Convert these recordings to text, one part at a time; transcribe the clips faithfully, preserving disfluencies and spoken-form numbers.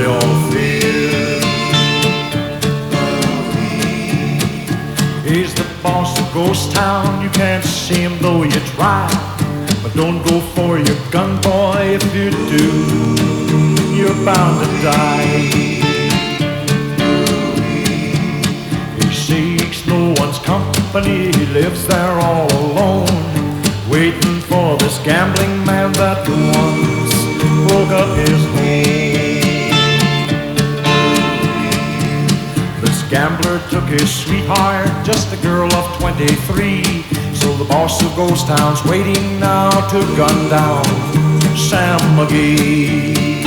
they all feel. He's the boss of Ghost Town. You can't see him though you try. But don't go for your gun, boy. If you do, you're bound to die. He seeks no one's company. He lives there all alone, waiting for this gambling man that once broke up his home. This gambler took his sweetheart, just a girl of twenty-three. So the boss of Ghost Town's waiting now to gun down Sam McGee.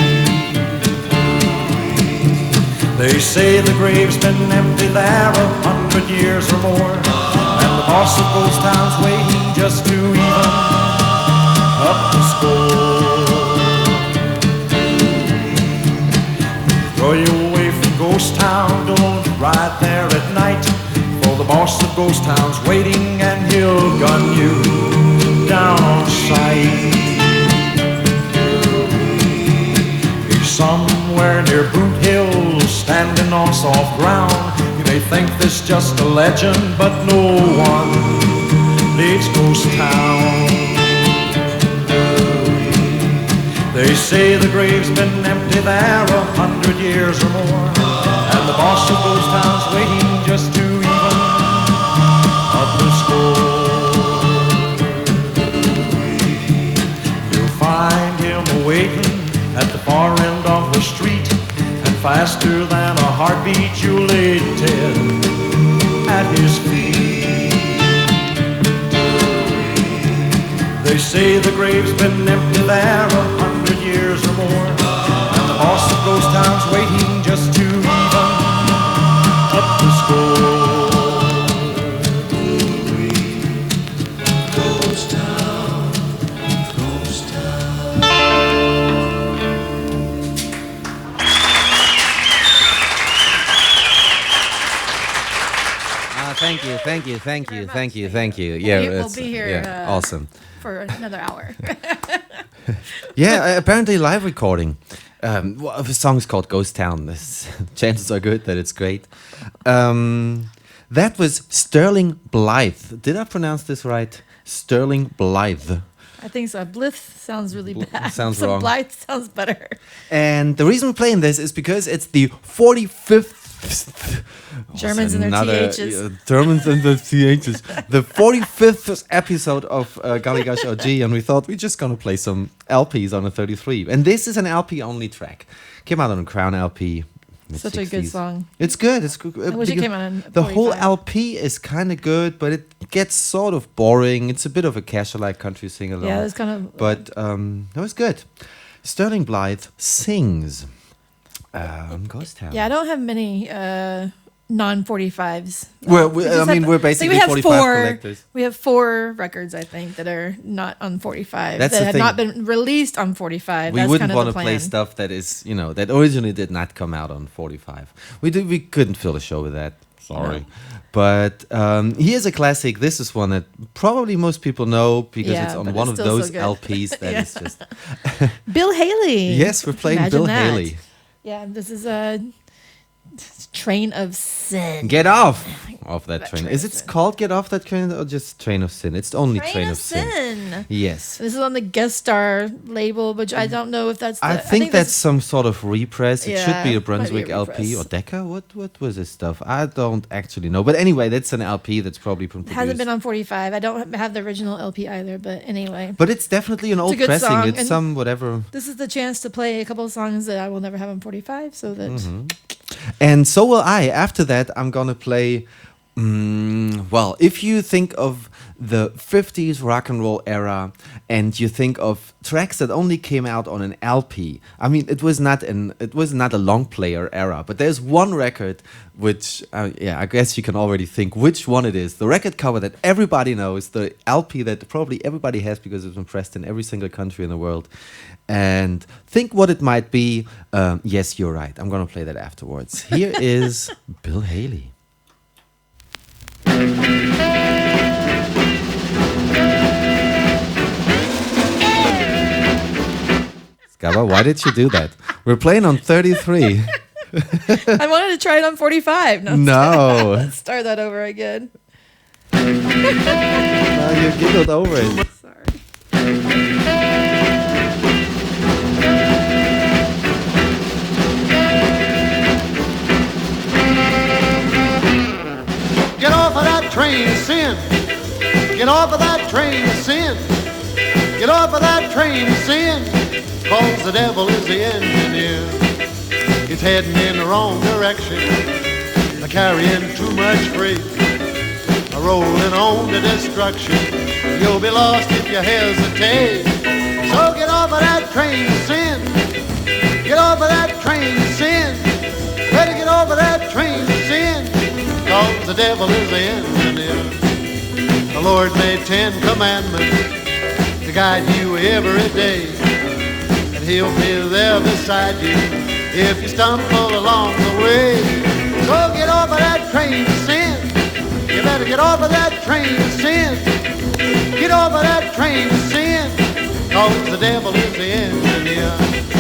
They say the grave's been empty there a hundred years or more, and the boss of Ghost Town's waiting just to even up the score. Throw you away from Ghost Town, don't ride there at night, for the boss of Ghost Town's waiting and he'll gun you down on sight. He's somewhere near Boot Hill, standing on soft ground. You may think this just a legend, but no one leaves Ghost Town. They say the grave's been empty there a hundred years or more, and the boss of Ghost Town's waiting just to even up the score. You'll find him waiting at the far end of the street, and faster than a heartbeat you'll lay dead at his feet. They say the grave's been empty there a hundred years or more, and the boss of Ghost Town's waiting just to even up the score. Ghost Town, Ghost Town. Uh, thank you, thank you, thank you, Very thank much. you, Thank thank you. you. We'll Yeah, be- we'll it's- be here, Yeah, uh, awesome. For another hour. Yeah, uh, apparently live recording. Um, well, the song's called Ghost Town. This, chances are good that it's great. Um, that was Sterling Blythe. Did I pronounce this right? Sterling Blythe. I think so. Blith sounds really Bl- bad. sounds so wrong. Blythe sounds better. And the reason we're playing this is because it's the forty-fifth. Germans and their Another- T Hs. uh, Germans and their T Hs. The forty-fifth episode of uh, Galigash O G, and we thought we're just gonna play some L Ps on a thirty-three. And this is an L P only track. Came out on a Crown L P. Such a good mid-sixties. song. It's good. It's good. I wish it came out on The whole forty-five. L P is kind of good, but it gets sort of boring. It's a bit of a casual-like country sing-along. Yeah, it's kind of. But um, it was good. Sterling Blythe sings um, Ghost Town. Yeah, I don't have many uh, non forty-fives. Well, we- I just mean, have- we're I think basically we have forty-five four, collectors. We have four records, I think, that are not on forty-five. That's that the have thing. not been released on forty-five. We That's wouldn't kind of want the to plan. play stuff that is, you know, that originally did not come out on forty-five. We did, we couldn't fill the show with that. Sorry. No. But um, here's a classic. This is one that probably most people know because Yeah, it's on but one it's of still so those good. L Ps that Yeah. is just. Bill Haley. Yes, we're playing Imagine Bill that. Haley. Yeah, this is a Train of Sin. Get off of that That train. Train Is of it Sin. called Get Off That Train or just Train of Sin? It's only Train, Train, of, of Sin. Sin. Yes. This is on the guest star label, but I don't know if that's. The, I think that's this- some sort of repress. It should Yeah, be a might be a Brunswick L P repress. or Decca. What what was this stuff? I don't actually know. But anyway, that's an L P that's probably been It hasn't produced. been on forty-five. I don't have the original L P either, but anyway. But it's definitely an old good pressing. song, It's and- some whatever. This is the chance to play a couple of songs that I will never have on forty-five, so that Mm-hmm. And so will I. After that, I'm gonna play. Mm, well, if you think of the fifties rock and roll era, and you think of tracks that only came out on an L P, I mean, it was not an it was not a long player era. But there's one record which, uh, yeah, I guess you can already think which one it is. The record cover that everybody knows, the L P that probably everybody has because it's been pressed in every single country in the world. And think what it might be. Um, yes, you're right. I'm gonna play that afterwards. Here is Bill Haley. Scabba, why did you do that? We're playing on thirty-three. I wanted to try it on forty-five. No. No. Let's start that over again. Oh, you giggled over it. Sorry. Get off of that train of sin. Get off of that train of sin. Get off of that train of sin. Cause the devil is the engineer. He's heading in the wrong direction. Carrying too much freight. Rolling on to destruction. You'll be lost if you hesitate. So get off of that train of sin. Get off of that train of sin. Better get off of that train of sin. Cause the devil is the engineer. The Lord made ten commandments to guide you every day. And he'll be there beside you if you stumble along the way. So get off of that train of sin. You better get off of that train of sin. Get off of that train of sin. Cause the devil is the engineer.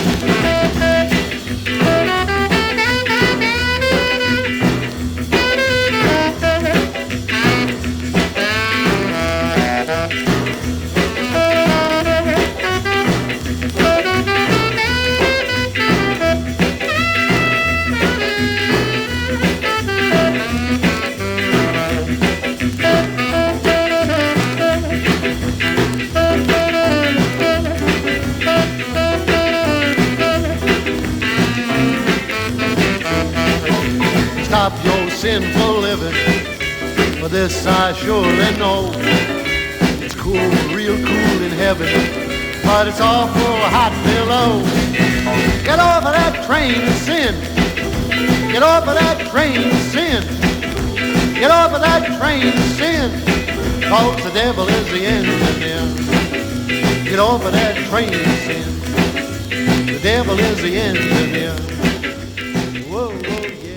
Stop your sinful living, for this I surely know. It's cool, real cool in heaven, but it's awful hot below. Get off of that train of sin. Get off of that train of sin. Get off of that train of sin. Cause the devil is the engineer. Get off of that train of sin. The devil is the engineer. Whoa, whoa.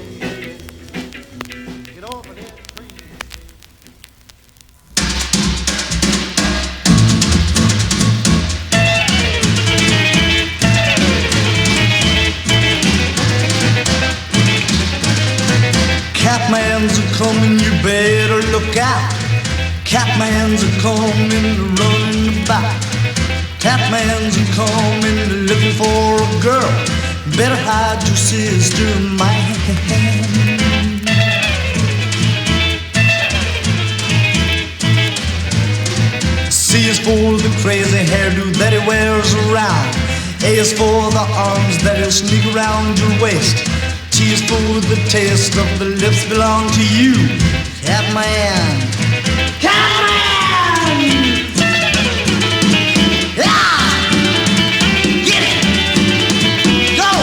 Catman's a coming, you better look out. Catman's a coming, running about. Catman's a coming, looking for a girl. Better hide your sister, man. C is for the crazy hairdo that he wears around. A is for the arms that he'll sneak around your waist. T is for the taste of the lips belong to you. Catman. Catman! Yeah! Get it! Go!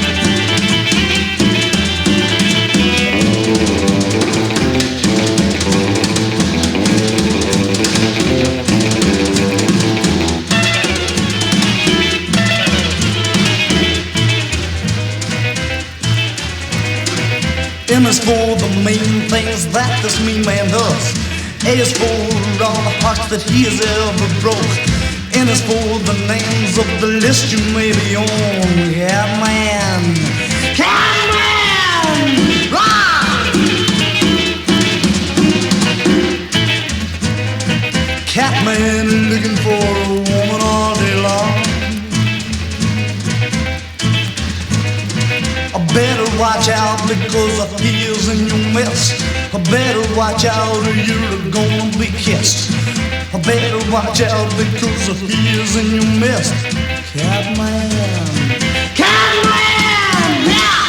M is for the main things that this mean man does. A is for all the hearts that he has ever broke. N is for the names of the list you may be on. Catman, Catman, rock! Catman looking for a woman all day long. Better watch out because of heels in your mess. Better watch out or you're gonna be kissed. Better watch out because of heels in your mess. Catman, Catman, yeah!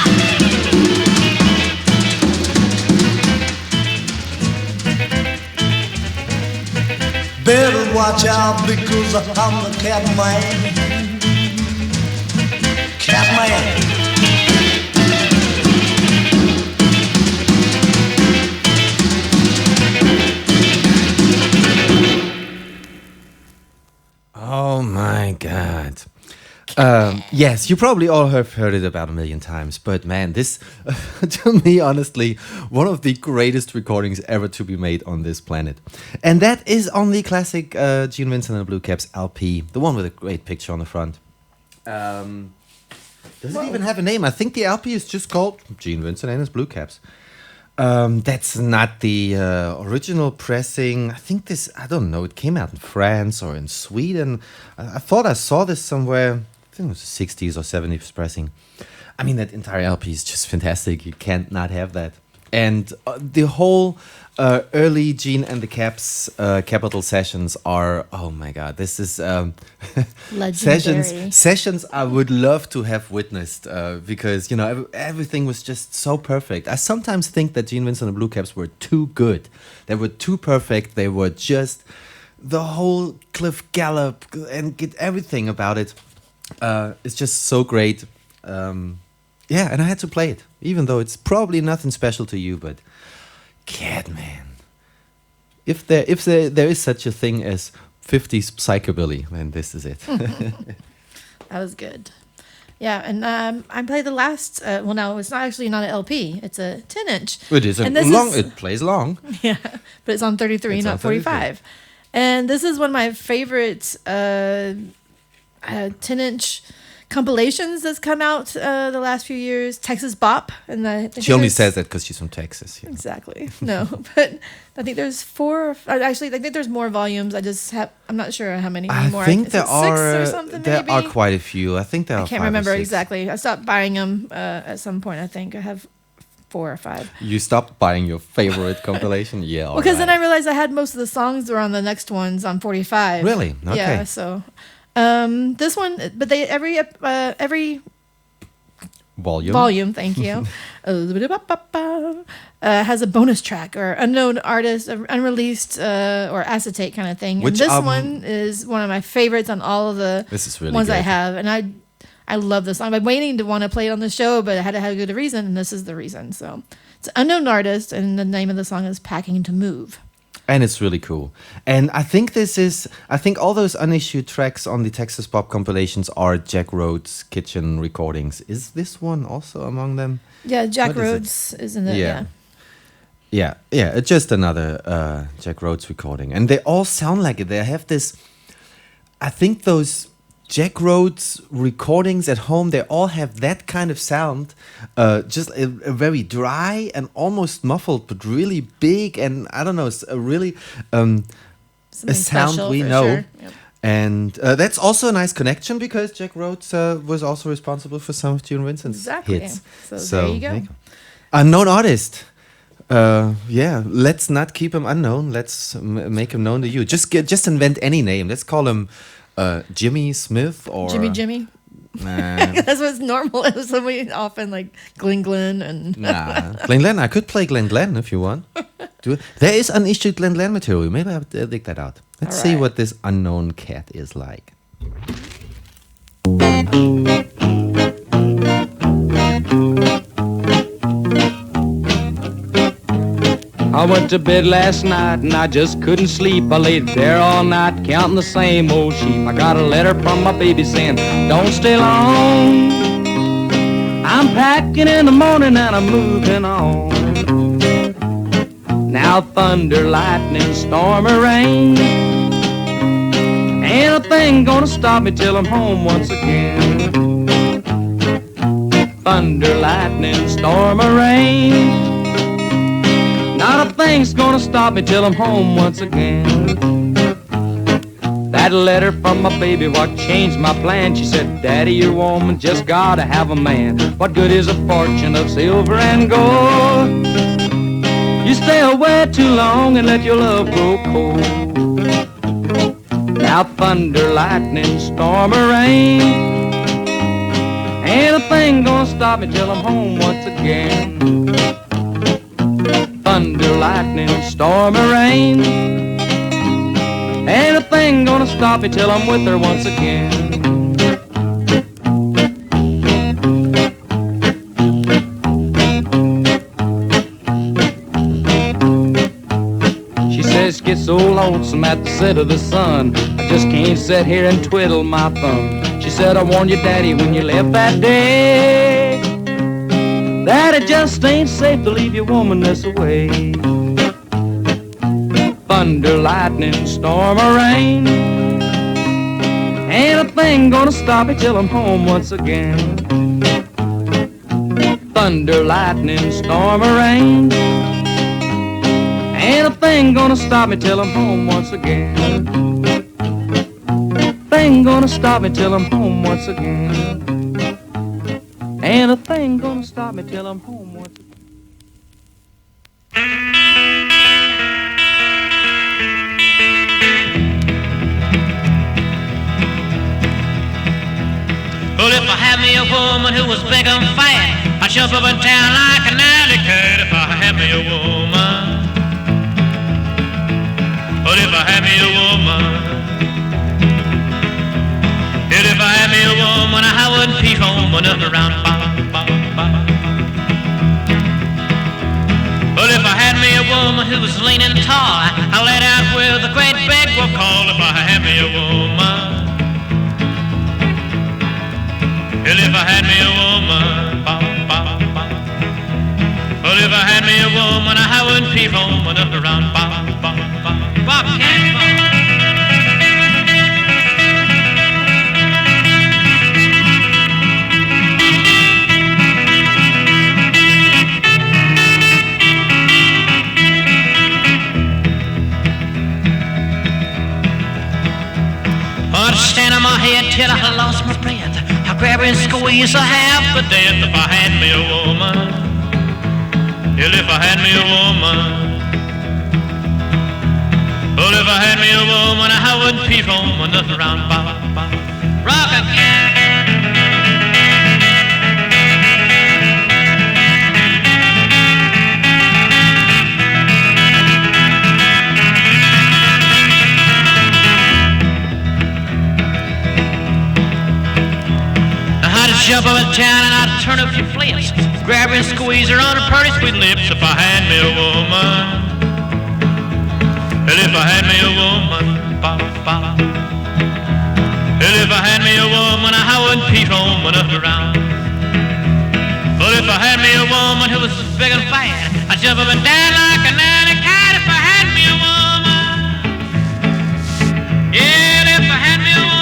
Better watch out because I'm the Catman. Catman. Oh my God. Um, yes, you probably all have heard it about a million times, but man, this, to me, honestly, one of the greatest recordings ever to be made on this planet. And that is on the classic uh, Gene Vincent and the Blue Caps L P, the one with a great picture on the front. Um, Does it even have a name? I think the L P is just called Gene Vincent and his Blue Caps. Um, that's not the uh, original pressing. I think this, I don't know, it came out in France or in Sweden. I, I thought I saw this somewhere. I think it was the sixties or seventies pressing. I mean, that entire L P is just fantastic. You can't not have that. And uh, the whole uh, early Gene and the Caps uh, Capital sessions are, oh my God, this is um, Legendary. sessions sessions I would love to have witnessed uh, because, you know, ev- everything was just so perfect. I sometimes think that Gene Vincent and the Blue Caps were too good. They were too perfect. They were just the whole Cliff Gallup and get everything about it. Uh, it's just so great. Um, yeah, and I had to play it, even though it's probably nothing special to you, but Catman. If there if there, there is such a thing as fifties psychobilly, then this is it. That was good. Yeah, and um, I played the last. Uh, well, no, it's not actually not an L P. It's a ten inch. It is a And this long. is- It plays long. Yeah, but it's on thirty-three, It's on not forty-five. And this is one of my favorite uh, uh, ten inch compilations that's come out uh, the last few years. Texas Bop, and I think She only there's- says that because she's from Texas. you know. Exactly. No, but I think there's four. Or f- uh, actually, I think there's more volumes. I just have. I'm not sure how many I anymore. think Is there it are six or something. there maybe? are quite a few. I think there are. I can't five or remember six. exactly. I stopped buying them uh, at some point. I think I have four or five. You stopped buying your favorite compilation, yeah. Well, because then I realized I had most of the songs were on the next ones on forty-five. Really? Okay. Yeah. So, um, this one, but they every ep- uh, every volume. volume, thank you, uh, has a bonus track or unknown artist, uh, unreleased uh, or acetate kind of thing. Which and this album- one is one of my favorites on all of the This is really ones I good. have, and I I love this song. I've been waiting to want to play it on the show, but I had to have a good reason, and this is the reason. So it's an unknown artist, and the name of the song is "Packing to Move." And it's really cool. And I think this is, I think all those unissued tracks on the Texas Pop compilations are Jack Rhodes' kitchen recordings. Is this one also among them? Yeah, Jack What is it? Rhodes is in it. Yeah. Yeah, yeah, it's just another uh, Jack Rhodes recording. And they all sound like it. They have this, I think those Jack Rhodes recordings at home, they all have that kind of sound. Uh, just a, a very dry and almost muffled, but really big. And I don't know, it's a really um, a Something sound special we for know. sure. Yep. And uh, that's also a nice connection because Jack Rhodes uh, was also responsible for some of Gene Vincent's Exactly. hits. So there you go. Unknown artist. Uh, yeah, let's not keep him unknown. Let's m- make him known to you. Just get, just invent any name. Let's call him uh, Jimmy Smith or Jimmy Jimmy. Nah, That's what's normal. It was somebody often like Glenn Glenn and nah. Glenn Glenn. I could play Glenn Glenn if you want. Do it. There is unissued Glenn Glenn material. Maybe I'll uh, dig that out. Let's All see right. what this unknown cat is like. I went to bed last night and I just couldn't sleep. I laid there all night counting the same old sheep. I got a letter from my baby saying, don't stay long. I'm packing in the morning and I'm moving on. Now thunder, lightning, storm or rain, ain't a thing gonna stop me till I'm home once again. Thunder, lightning, storm or rain, not a thing's gonna stop me till I'm home once again. That letter from my baby, what changed my plan? She said, Daddy, your woman just gotta have a man. What good is a fortune of silver and gold? You stay away too long and let your love grow cold. Now thunder, lightning, storm or rain, ain't a thing gonna stop me till I'm home once again. Thunder, lightning, storm or rain, ain't a thing gonna stop me till I'm with her once again. She says, get so lonesome at the set of the sun, I just can't sit here and twiddle my thumb. She said, I warned you, Daddy, when you left that day, that it just ain't safe to leave your woman this way. Thunder, lightning, storm or rain, ain't a thing gonna stop me till I'm home once again. thunder, lightning, storm, or rain. Ain't a thing gonna stop me till I'm home once again. Thing gonna stop me till I'm home once again. Ain't a thing gonna stop me till I'm home once again. Well, if I had me a woman who was big and fat, I'd jump up and down like an alley cat. If I had me a woman, well, if I had me a woman, well, if I had me a woman, I wouldn't peep home or nothing around. Well, if I had me a woman who was lean and tall, I let out with a great big wolf call. If I had me a woman, well, if I had me a woman, well, if I had me a woman, I wouldn't peep home or nothing around. I'd stand on my head till I lost my breath. I'd grab and squeeze a half a death if I had me a woman. Well, if I had me a woman. Well, if I had me a woman, I wouldn't peep home or nothing around. Rock again. Jump up and down and I'd turn up your flips, grab her and squeeze her on her pretty sweet lips. If I had me a woman, well, if I had me a woman, ba, ba. Well, if I had me a woman, I wouldn't peep home or nothing around. Well, if I had me a woman who was big and fat, I'd jump up and down like an alley cat. If I had me a woman, yeah, if I had me a woman.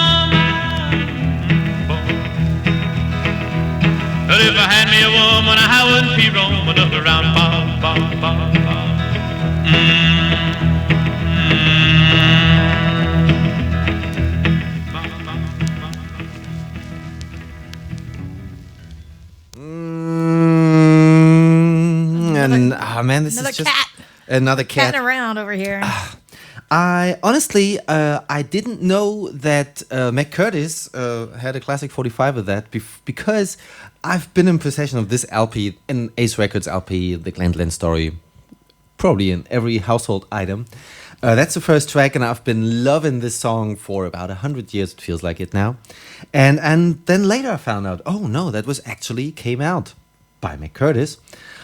But if I had me a woman, I wouldn't be roaming up around. Ba, ba, ba, ba. Mm, Mm, and ah man, this Another is just cat. another cat. Catting around over here. I honestly, uh, I didn't know that uh, McCurtis uh, had a classic forty-five of that bef- because I've been in possession of this L P, an Ace Records L P, the Glen Glen story, probably in every household item. Uh, that's the first track, and I've been loving this song for about a hundred years. It feels like it now, and and then later I found out, oh no, that was actually came out by McCurtis,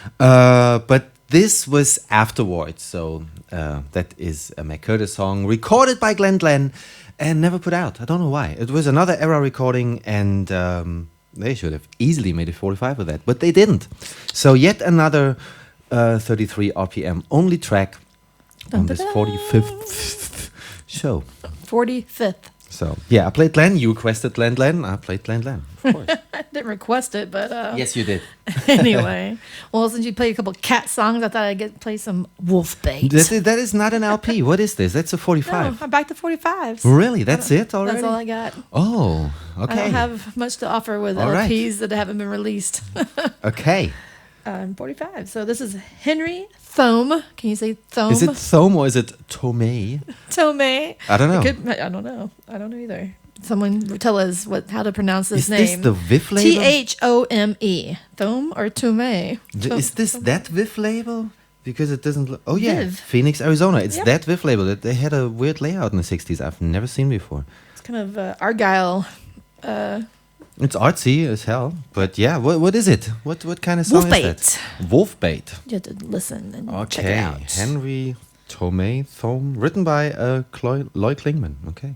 uh, but this was afterwards. So uh, that is a McCurtis song recorded by Glen Glen and never put out. I don't know why. It was another era recording, and um, they should have easily made a forty-five of that, but they didn't. So yet another uh, thirty-three R P M only track on this forty-fifth show. forty-fifth. So yeah, I played Glen. You requested Glen Glen. I played Glen Glen, of course. I didn't request it, but uh, Yes, you did. anyway. Well, since you played a couple cat songs, I thought I'd get play some Wolf Bait. That is, that is not an L P. What is this? That's a No, forty-five. I'm back to forty-fives. Really? That's it already? That's all I got. Oh, okay. I don't have much to offer with All right. L Ps that haven't been released. Okay. I'm forty-five. So this is Henry Thome. Can you say Thome? Is it Thome or is it Tomei? Tome? I don't know. It could- I don't know. I don't know either. Someone tell us what how to pronounce this Is this name. the Viv label? T H O M E. Thome or Tome? D- Is this that Viv label? Because it doesn't look... Oh, yeah. Viv. Phoenix, Arizona. It's Yep. that Viv label. That They had a weird layout in the sixties I've never seen before. It's kind of uh, Argyle. Uh, It's artsy as hell. But yeah, what what is it? What what kind of song Wolf is that? Wolfbait. you have to listen and check Okay. it out. Henry Tomei Thome. Written by uh, Cloy- Lloyd Klingman. Okay.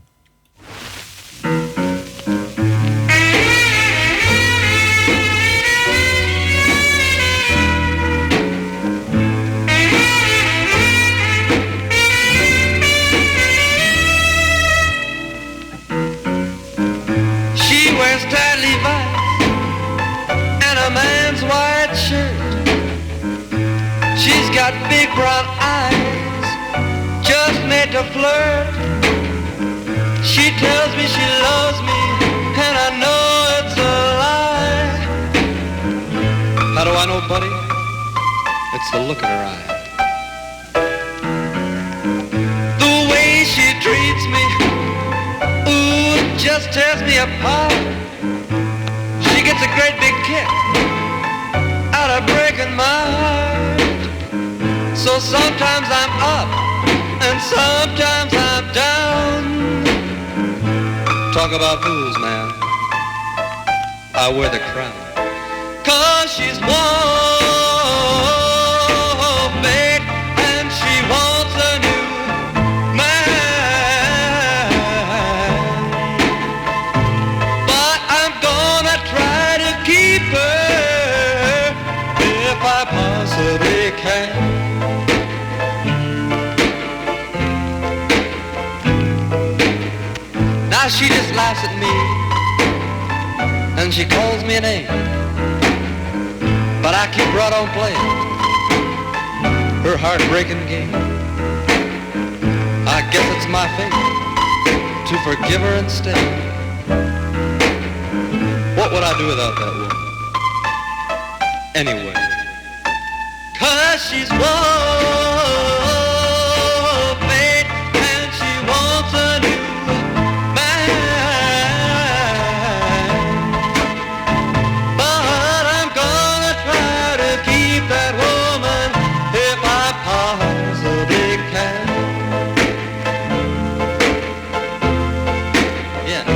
She wears tight Levi's and a man man's white shirt. She's got big brown eyes, just made to flirt. She tells me she loves me, and I know it's a lie. How do I know, buddy? It's the look in her eye. The way she treats me, ooh, it just tears me apart. She gets a great big kick out of breaking my heart. So sometimes I'm up and sometimes I'm down. Talk about fools, man, I wear the crown. Cause she's one big and she wants a new man. But I'm gonna try to keep her if I possibly can. Now she just laughs at me and she calls me a name, but I keep right on playing her heartbreaking game. I guess it's my fate to forgive her and stay. What would I do without that woman? Anyway, cause she's one fate and she wants a new man. But I'm gonna try to keep that woman if I possibly can. Yeah.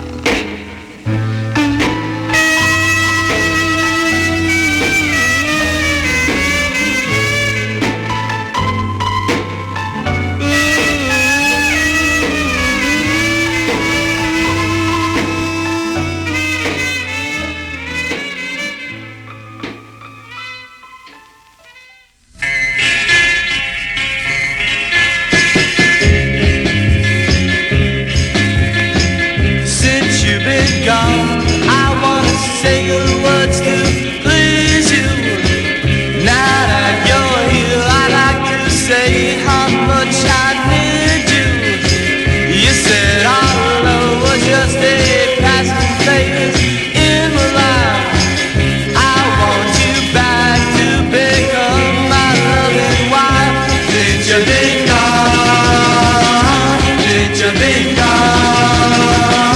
Since you've been gone, I wanna say good words to please you. Now that you're here, I'd like to say how much I need you. You said our love was just a passing phase in my life. I want you back to become my loving wife. Since you've been gone, since you've been gone.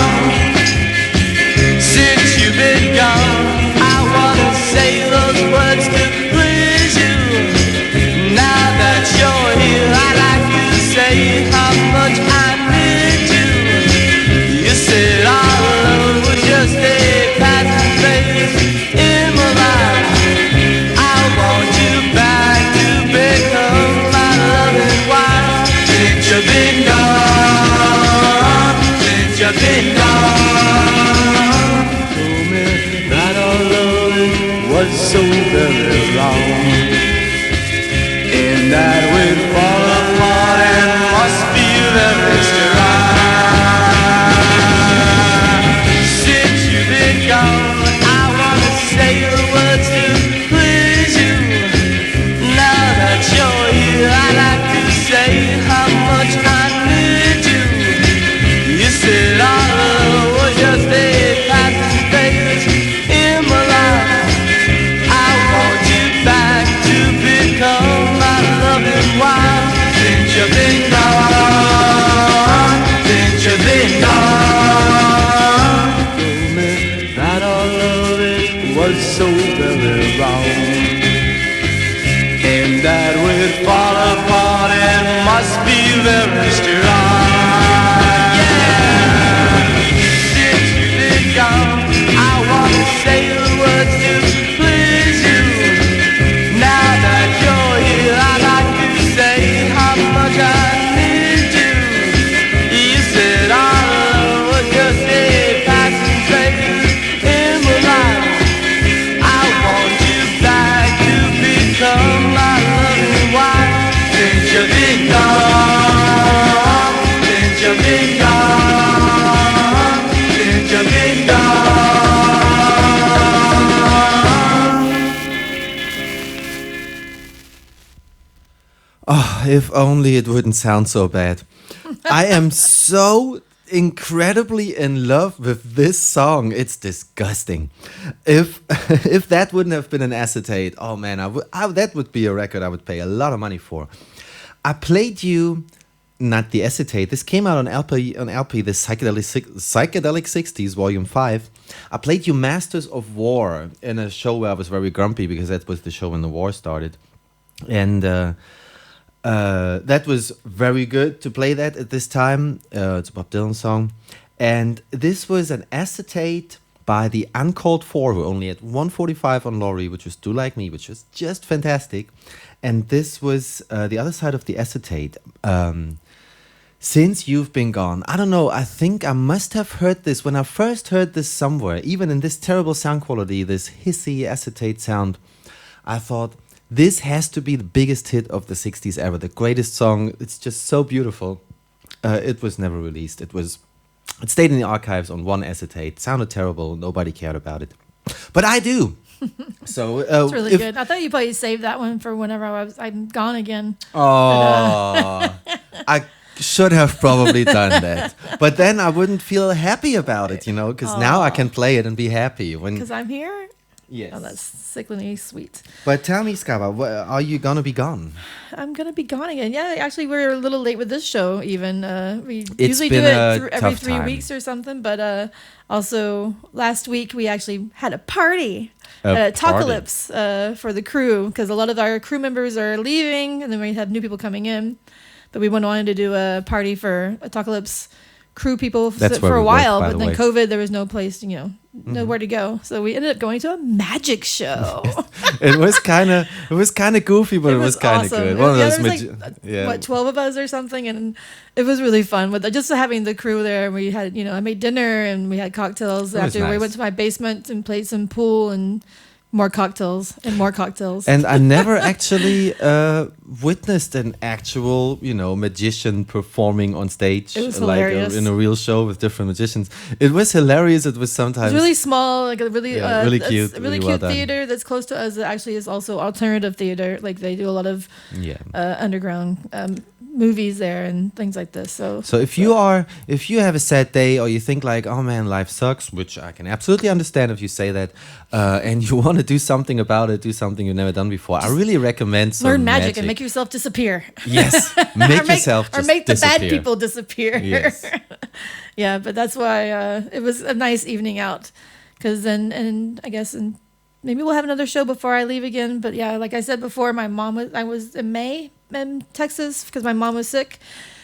Since you've been gone, I wanna say those words to please you. Now that you're here, I'd like to say how much I need you. You said our love was just a passing phase in my life. I want you back to become my loving wife. Since you've been gone, since you've been gone. That our love was so very wrong, and that we'd fall apart and must be very strong. Since you've been gone, I wanna say the words to please you. Now that you're here, I'd like to say how much I need you. You said our love was just a passing phase in my life. I want you back to become my loving wife. Since you've been gone, since you've been gone. Told me that our love it was so very wrong, and that we'd fall apart and must be very strong. Yeah. Since you've been gone, I wanna say the words to please you. Now that you're here, I'd like to say how much I need you. You said our love was just a passing phase in my life. I want you back to become my loving wife. Since you've been gone, If only it wouldn't sound so bad. I am so incredibly in love with this song. It's disgusting. If if that wouldn't have been an acetate, oh man, I would I, that would be a record I would pay a lot of money for. I played you not the acetate. This came out on L P on L P, the psychedelic psychedelic sixties, volume five. I played you Masters of War in a show where I was very grumpy because that was the show when the war started, and. Uh, Uh, that was very good to play that at this time. Uh, it's a Bob Dylan song. And this was an acetate by the Uncalled For, who only had one forty-five on Laurie, which was Do Like Me, which was just fantastic. And this was uh, the other side of the acetate. Um, Since You've Been Gone. I don't know, I think I must have heard this when I first heard this somewhere, even in this terrible sound quality, this hissy acetate sound. I thought, this has to be the biggest hit of the sixties ever, the greatest song. It's just so beautiful. Uh, it was never released. It was, it stayed in the archives on one acetate. It sounded terrible. Nobody cared about it, but I do. So uh, It's really if, good. I thought you probably saved that one for whenever I was I'm gone again. Oh, I should have probably done that, but then I wouldn't feel happy about it, you know, because now I can play it and be happy when. Because I'm here. Yes. Oh, that's sickeningly sweet. But tell me, Skaba, wh- are you gonna be gone? I'm gonna be gone again. Yeah, actually, we're a little late with this show. Even uh, we It's usually been do a it th- every tough three time. weeks or something. But uh, also last week we actually had a party A at party. Talkalypse uh, for the crew because a lot of our crew members are leaving, and then we have new people coming in. But we wanted to do a party for Talkalypse crew people f- That's for where a we work, while. by But the then way. COVID, there was no place, you know, nowhere to go. So we ended up going to a magic show. It was kind of it was kind of goofy, but it, was, kind of awesome. good. It- One of yeah, those, there was magi- like, uh, yeah. what, twelve of us or something, and it was really fun with just having the crew there. We had, you know, I made dinner and we had cocktails It was after. We nice. went to my basement and played some pool and more cocktails and more cocktails. And I never actually uh, witnessed an actual, you know, magician performing on stage, It was like hilarious. a, in a real show with different magicians. It was hilarious. It was sometimes It's really small, like a really, Yeah, uh, really it's cute, a really, really well cute done. theater that's close to us. That actually is also alternative theater. Like they do a lot of yeah. uh, underground um, movies there and things like this. So, So if you are, if you have a sad day or you think like, oh man, life sucks, which I can absolutely understand if you say that, uh, and you want to do something about it, do something you've never done before, I really recommend some learn magic, and make yourself disappear. Yes, or make yourself or just make the disappear. bad people disappear. Yes. Yeah, but that's why uh, it was a nice evening out. Because then, and I guess, and maybe we'll have another show before I leave again. But yeah, like I said before, my mom was, I was in May in Texas because my mom was sick.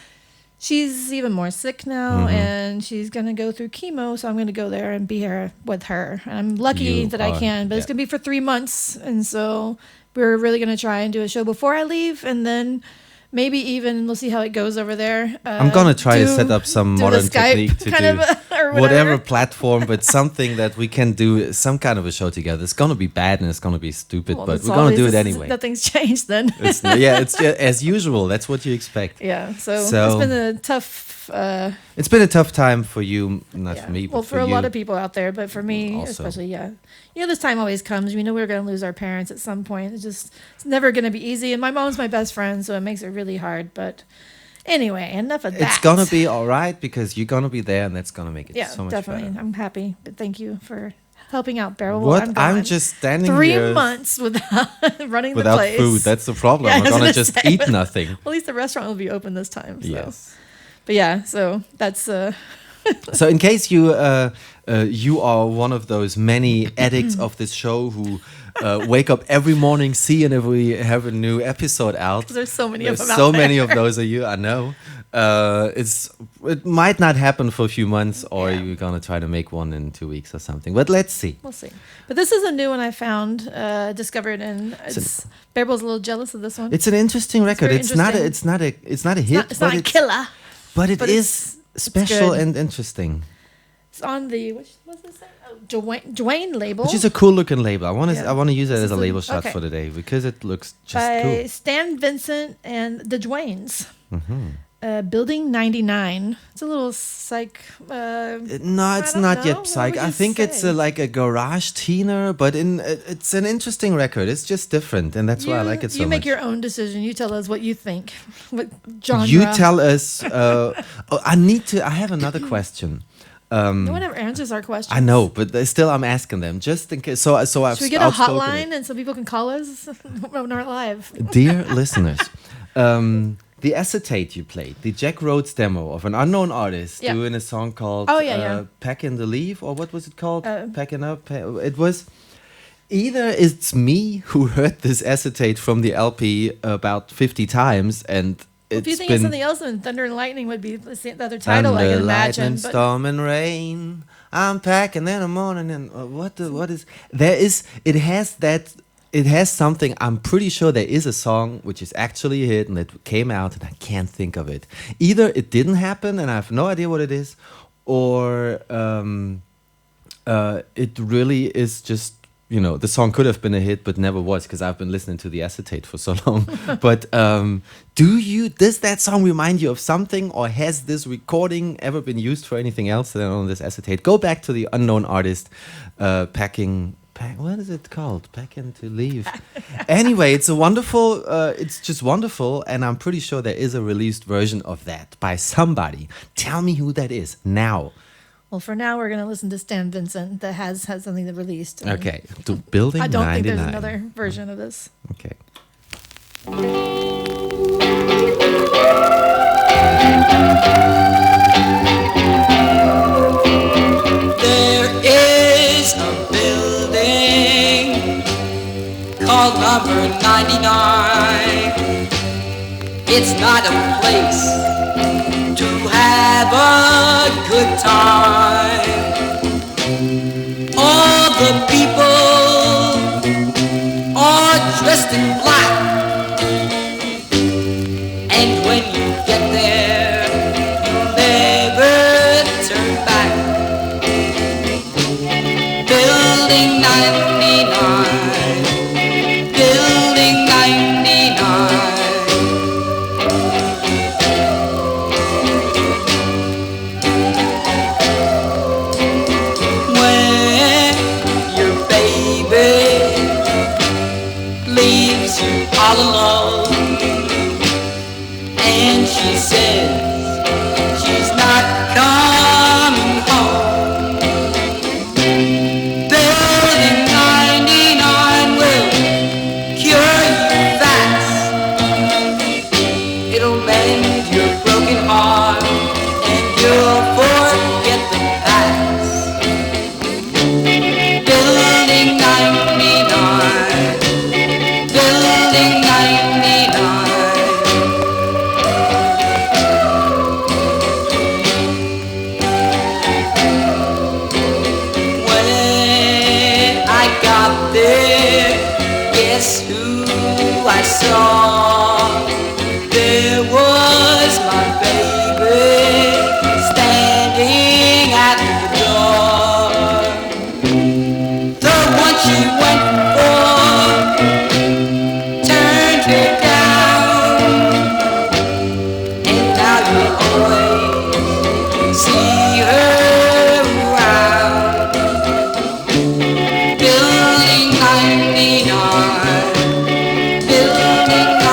She's even more sick now, Mm-hmm. and she's gonna go through chemo. So I'm gonna go there and be here with her. And I'm lucky You that I are, can, but it's yeah. gonna be for three months, and so we're really gonna try and do a show before I leave, and then maybe even we'll see how it goes over there. Uh, I'm gonna try to do- set up some do the modern Skype technique to kind do of, uh, or whatever whatever. platform, but something that we can do some kind of a show together. It's gonna be bad and it's gonna be stupid, Well, but it's we're gonna always- do it this is- anyway. Nothing's changed then. It's, yeah, it's just, as usual. That's what you expect. Yeah, so, So- it's been a tough. Uh, It's been a tough time for you, not yeah. for me, but well, for, for a you. lot of people out there, but for me Also. especially, yeah. You know, this time always comes. We know we're going to lose our parents at some point. It's just, it's never going to be easy. And my mom's my best friend, so it makes it really hard. But anyway, enough of that. It's gonna be all right because you're gonna be there, and that's gonna make it yeah, so much definitely. better. I'm happy, but thank you for helping out, Beryl. What? I'm, I'm, gone. just standing three here months without running the without place. food. That's the problem. Yeah, I We're was gonna gonna just say, eat but- nothing. Well, at least the restaurant will be open this time. So. Yes. But yeah, so that's uh, So, in case you uh, uh, you are one of those many addicts of this show who uh, wake up every morning, see and every have a new episode out. there's so many There's of them so out there. many of those of you, I know. Uh, it's it might not happen for a few months, or Yeah. you're gonna try to make one in two weeks or something. But let's see. We'll see. But this is a new one I found, uh, discovered, and it's Bearable's a little jealous of this one. It's an interesting record. very It's, not. A, interesting. it's not a. It's not a It's hit. not, it's but not a it's, killer. But it but is it's- it's special good. and interesting. It's on the which what's this? Say? Oh, Dwayne, Dwayne label. Which is a cool looking label. I want to. Yeah. I want to use it This as a is a- label shot okay. for today because it looks just by cool. Stan Vincent and the Dwaynes. Mhm. Uh, Building ninety-nine. It's a little psych. Uh, No, it's don't not know. yet What psych. would I you think it's say? a, like a garage teener, but in it- it's an interesting record. It's just different, and that's why I you- like it so You make much. your own decision. You tell us what you think. What genre? You tell us. Uh, oh, I need to. I have another question. No one ever answers our questions. I know, but uh, still, I'm asking them just in case. So, so I've Should we get a outspoken hotline it. and so people can call us when we're live? Dear listeners, um, the acetate you played, the Jack Rhodes demo of an unknown artist Yeah. doing a song called Oh, yeah, uh, yeah. Pack in the Leave, or what was it called? Uh, Packing Up? Pa- It was either it's me who heard this acetate from the L P about fifty times, and it's If you think been it's something else, then Thunder and Lightning would be the sa- the other title, I Thunder, can imagine. lightning, But storm, and rain. I'm packing in the morning, and uh, what? The, what is there? Is it has that? It has something. I'm pretty sure there is a song which is actually a hit and it came out, and I can't think of it. Either it didn't happen, and I have no idea what it is, or um, uh, it really is just. You know, the song could have been a hit, but never was because I've been listening to the acetate for so long. But um, do you? Does that song remind you of something, or has this recording ever been used for anything else than on this acetate? Go back to the unknown artist, uh, packing. Pack, what is it called? Packing to leave. Anyway, it's a wonderful. Uh, it's just wonderful, and I'm pretty sure there is a released version of that by somebody. Tell me who that is now. well, for now, we're gonna listen to Stan Vincent that has has something that released. and Okay, to building I don't think ninety-nine. there's another version of this. Okay. There is a building called number ninety-nine. It's not a place to have a good time. All the people are dressed in black. And when you get there, you'll never turn back. Building ninety-nine, Building ninety-nine. When your baby leaves you all alone, and she says she's not coming home, Building ninety-nine will cure you fast. It'll mend your broken heart and you'll forget the past. Building ninety-nine, Building ninety-nine. When I got there, guess who I saw? There was my baby standing at the door. The one she went for turned her down, and now you'll always see her around. Building ninety-nine, Building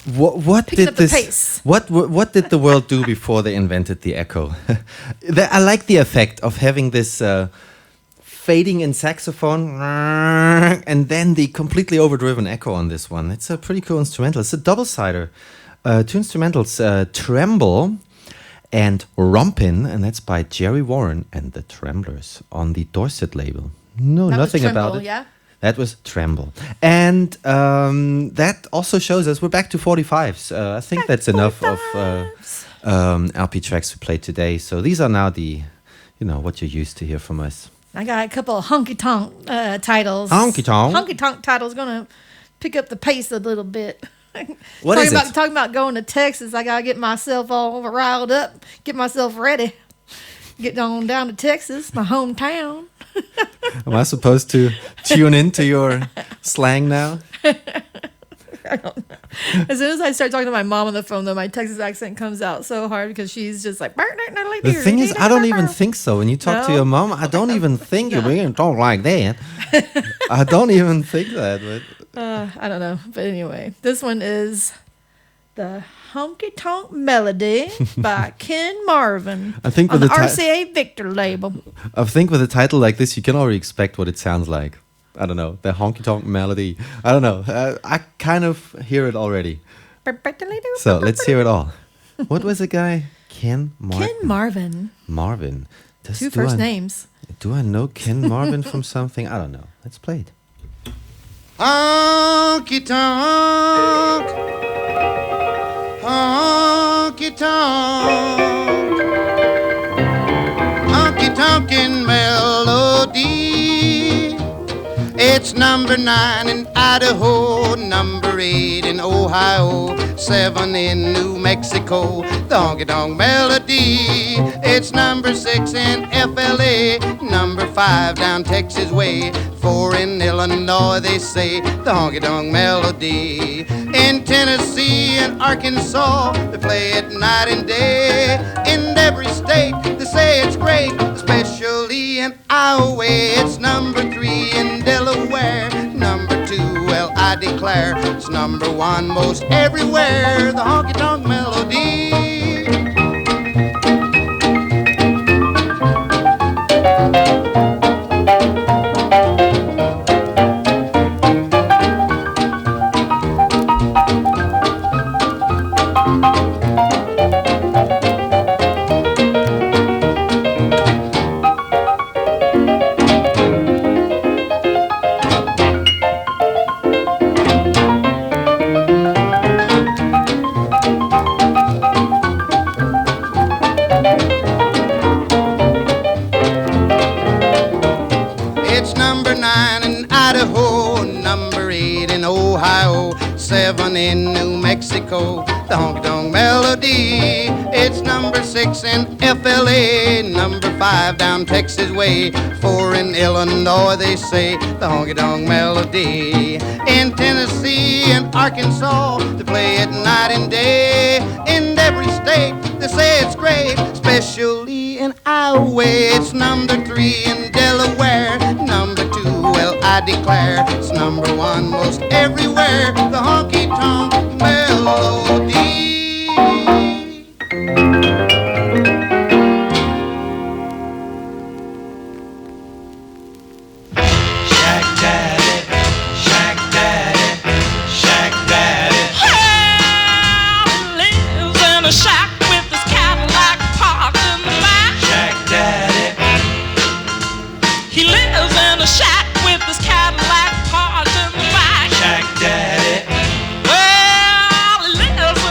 What, what Picking did up the this? pace. What what what did the world do before they invented the echo? The- I like the effect of having this uh, fading in saxophone, and then the completely overdriven echo on this one. It's a pretty cool instrumental. It's a double-sider. Uh, two instrumentals, uh, Tremble and Rompin', and that's by Jerry Warren and the Tremblers on the Dorset label. No, That was nothing about Tremble, it. yeah? That was Tremble. And um, that also shows us we're back to forty-fives. Uh, I think that's enough of uh, um, L P tracks we played today. So these are now the, you know, what you're used to hear from us. I got a couple of honky tonk uh, titles. Honky tonk? Honky tonk titles gonna pick up the pace a little bit. What talking is about, it? Talking about going to Texas, I gotta get myself all riled up, get myself ready. Get on down to Texas, my hometown. Am I supposed to tune into your slang now? As soon as I start talking to my mom on the phone, though, my Texas accent comes out so hard because she's just like. The thing is, I don't even think so. When you talk to No? your mom, I don't even think you're going to talk like that. I don't even think that. But Uh, I don't know, but anyway, this one is the Honky Tonk Melody by Ken Marvin. I think on with the the ti- R C A Victor label. I think with a title like this, you can already expect what it sounds like. I don't know, the honky tonk melody. I don't know. Uh, I kind of hear it already. So let's hear it all. What was the guy? Ken Marvin. Ken Marvin. Marvin. Does- Two do first I- names. Do I know Ken Marvin from something? I don't know. Let's play it. Honky tonk, honky tonk, honky tonkin' melody. It's number nine in Idaho, number eight in Ohio, seven in New Mexico. The honky tonk melody. It's number six in F L A, number five down Texas way, four in Illinois. They say the honky tonk melody. In Tennessee and Arkansas, they play it night and day. In every state, they say it's great, especially in Iowa. It's number three in Delaware, number two, well, I declare it's number one most everywhere, the honky tonk melody. It's number nine in Idaho, number eight in Ohio, seven in New Mexico, the honky tonk melody. It's number six in F L A, number five down Texas way, four in Illinois. They say the honky tonk melody. In Tennessee and Arkansas, they play it night and day. In every state, they say it's great, especially in Iowa. It's number three in Delaware, number two, well, I declare it's number one most everywhere, the honky tonk melody. Shack Daddy, Shack Daddy, Shack Daddy. Lives in a shack with his Cadillac parked in the back. Shack Daddy. He lives in a shack with his Cadillac parked in the back. Shack Daddy. Well, he lives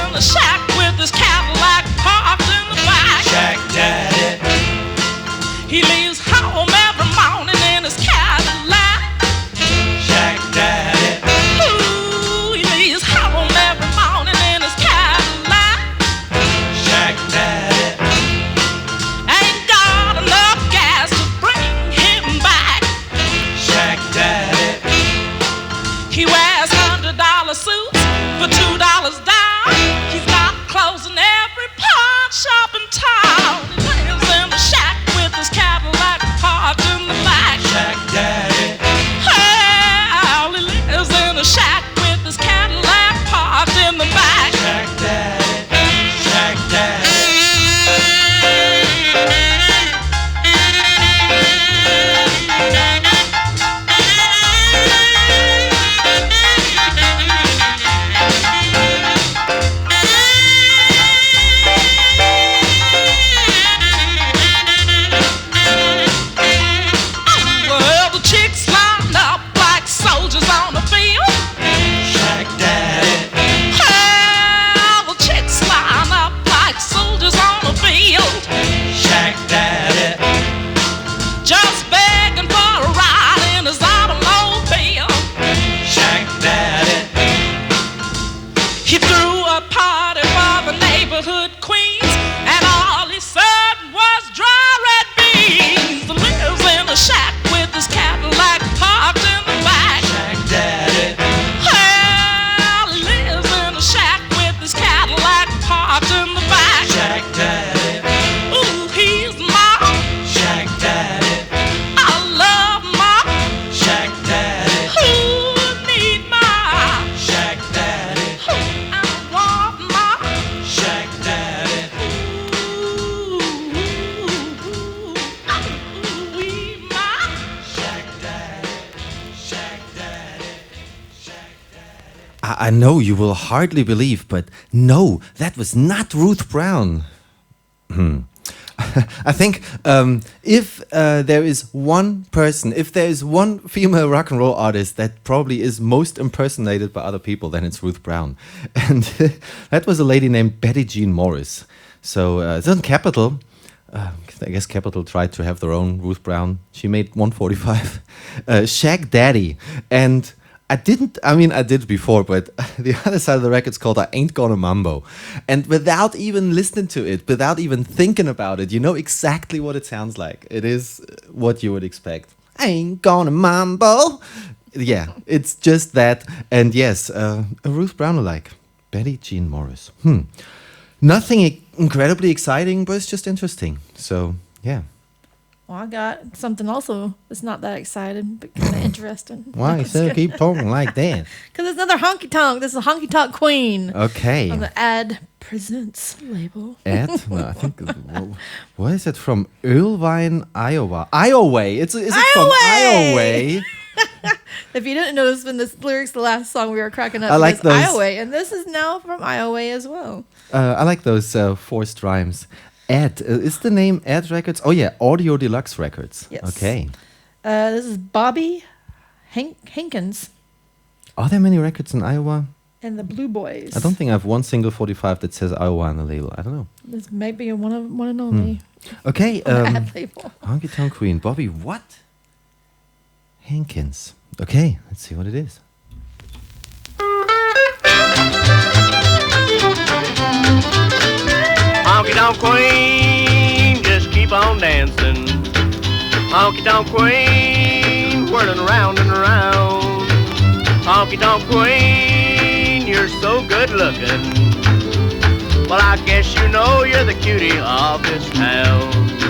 I, I know you will hardly believe, but no, that was not Ruth Brown. Hmm. I think um, if uh, there is one person, if there is one female rock and roll artist that probably is most impersonated by other people, then it's Ruth Brown. And that was a lady named Betty Jean Morris. So uh, it's on Capitol. Uh, I guess Capitol tried to have their own Ruth Brown. She made one forty-five. Uh, Shag Daddy. And I didn't, I mean, I did before, but the other side of the record's called I Ain't Gonna Mambo. And without even listening to it, without even thinking about it, you know exactly what it sounds like. It is what you would expect. I ain't gonna mambo. Yeah, it's just that. And yes, uh, a Ruth Brown alike. Betty Jean Morris. Hmm. Nothing i- incredibly exciting, but it's just interesting. So, yeah. Well, I got something also that's not that exciting, but kind of interesting. Why so keep talking like that? Because it's another honky tonk. This is a honky tonk queen Okay. on the Ad Presents label. Ed? Well, I think, wh- what is it from? Irvine, Iowa. Iowa. It's, is it from Iowa! Iowa? If you didn't notice in the lyrics, the last song we were cracking up, I like is those- Iowa, and this is now from Iowa as well. Uh, I like those uh, forced rhymes. Ed, uh, is the name Ed Records? Oh yeah, Audio Deluxe Records. Yes. Okay. Uh, this is Bobby Hank- Hankins Are there many records in Iowa? and the Blue Boys. I don't think I have one single forty-five that says Iowa on the label. I don't know. This may be one of one and only Okay. on the Um, Ad label. Honky Tonk Queen. Bobby what? Hankins. Okay, let's see what it is. Honky Tonk Queen, just keep on dancing. Honky Tonk Queen, whirling around and around. Honky Tonk Queen, you're so good looking. Well, I guess you know you're the cutie of this town.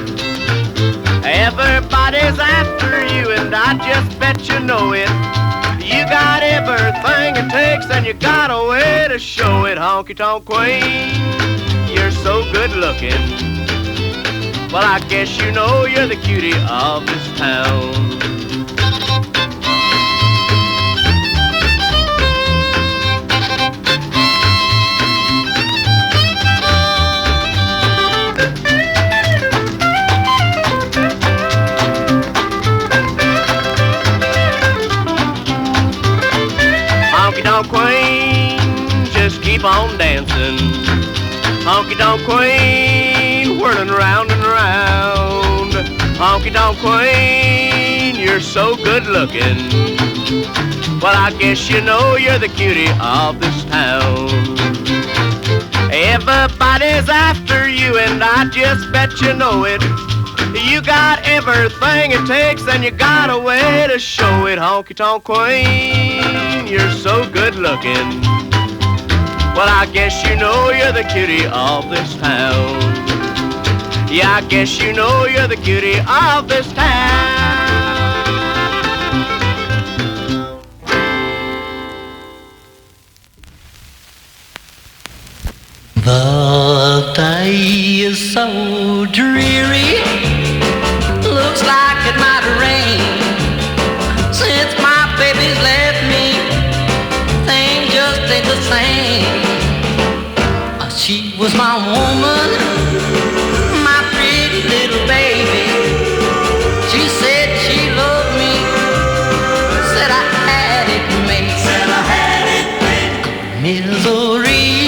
Everybody's after you, and I just bet you know it. You got everything it takes, and you got a way to show it. Honky Tonk Queen, you're so good looking. Well, I guess you know you're the cutie of this town. Honky Tonk Queen, just keep on dancing. Honky Tonk Queen, whirling around and around. Honky Tonk Queen, you're so good looking. Well, I guess you know you're the cutie of this town. Everybody's after you, and I just bet you know it. You got everything it takes, and you got a way to show it. Honky Tonk Queen, you're so good looking. Well, I guess you know you're the cutie of this town. Yeah, I guess you know you're the cutie of this town. The day is so dreary, looks like it might rain. Since my baby's left me, things just ain't the same. Uh, She was my woman, my pretty little baby. She said she loved me, said I had it made. Said I had it made. Misery.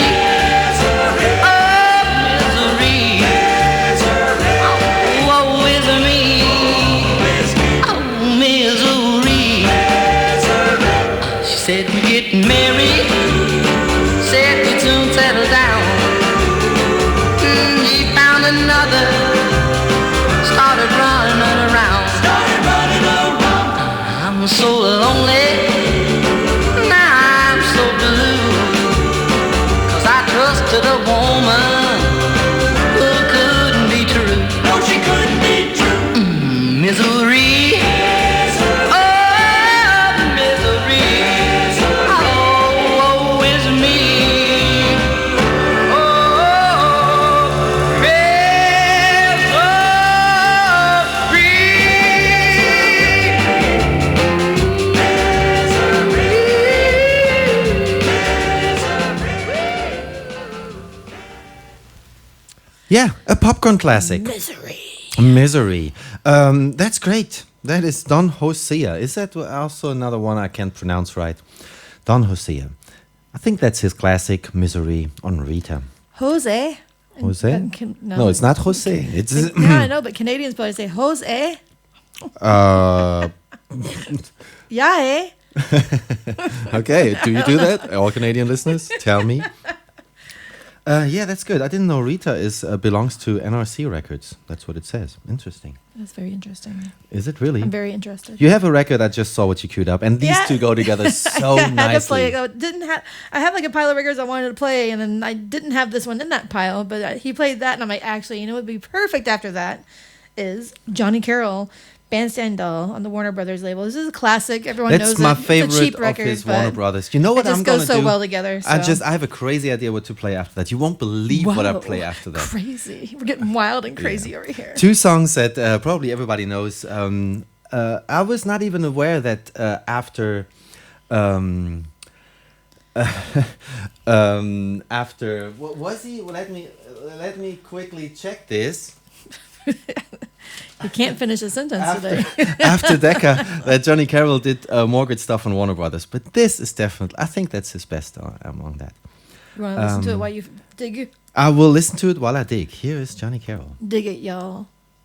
Said we get married, said we'd soon settle down. Mm, he found another, started running around. Started running around. I'm so lonely, now I'm so blue. Cause I trusted a woman who couldn't be true. No, she couldn't be true. Mm, misery. Oh, misery. Oh, woe is Yeah, a popcorn classic. Misery. Misery. Um, that's great. That is Don Hosea. Is that also another one I can't pronounce right? Don Hosea. I think that's his classic, Misery, on Rita. Jose. Jose? And can- No, it's not Jose. It's Yeah, I know, but Canadians probably say Jose. uh, Yeah, eh? okay. Do you do that, all Canadian listeners? Tell me. Uh, yeah, that's good. I didn't know Rita is uh, belongs to N R C Records. That's what it says. Interesting. That's very interesting. Is it really? I'm very interested. You have a record. I just saw what you queued up, and these Yeah. two go together so I had to play. nicely. it. I didn't have. I have like a pile of records I wanted to play, and then I didn't have this one in that pile. But uh, he played that, and I'm like, actually, you know, what would be perfect after that is Johnny Carroll, Bandstand Doll on the Warner Brothers label. This is a classic. Everyone That's knows my it. It's a favorite cheap of record, his but Warner Brothers. You know what it just I'm goes gonna so do? well together. I so. just I have a crazy idea what to play after that. You won't believe what I Whoa, play after that. Crazy. We're getting wild and crazy over here. Two songs that uh, probably everybody knows. Um, uh, I was not even aware that uh, after. Um, um, after what was he? Well, let me let me quickly check this. You can't finish a sentence After, today. after Decca, that Johnny Carroll did uh, more good stuff on Warner Brothers, but this is definitely, I think that's his best uh, among that. You want to listen to it Um, while you dig I will listen to it while I dig. Here is Johnny Carroll. dig it, y'all.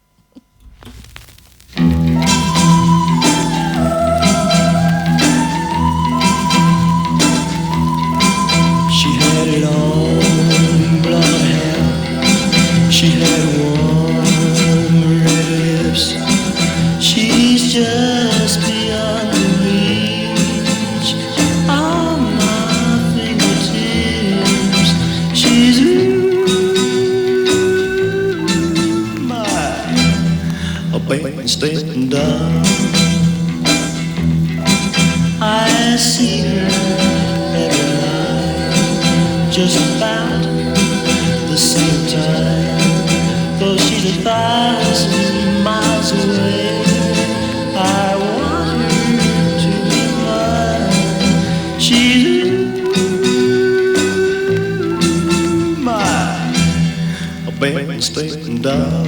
She had it on, blonde hair. She had warm red lips. She's just beyond the reach of my fingertips. She's ooh, my, a baby standing down. I see her every night, just about the same time. Though she's a thousand miles away, I want her to be mine. She's mine, a baby standing down.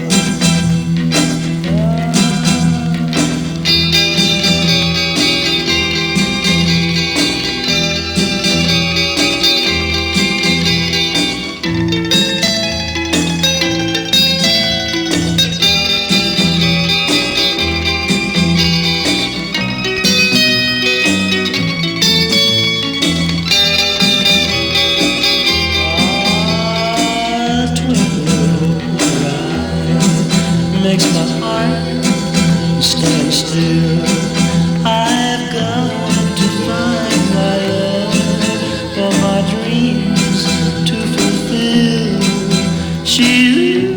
Makes my heart stand still. I've got to find my love for my dreams to fulfill. She's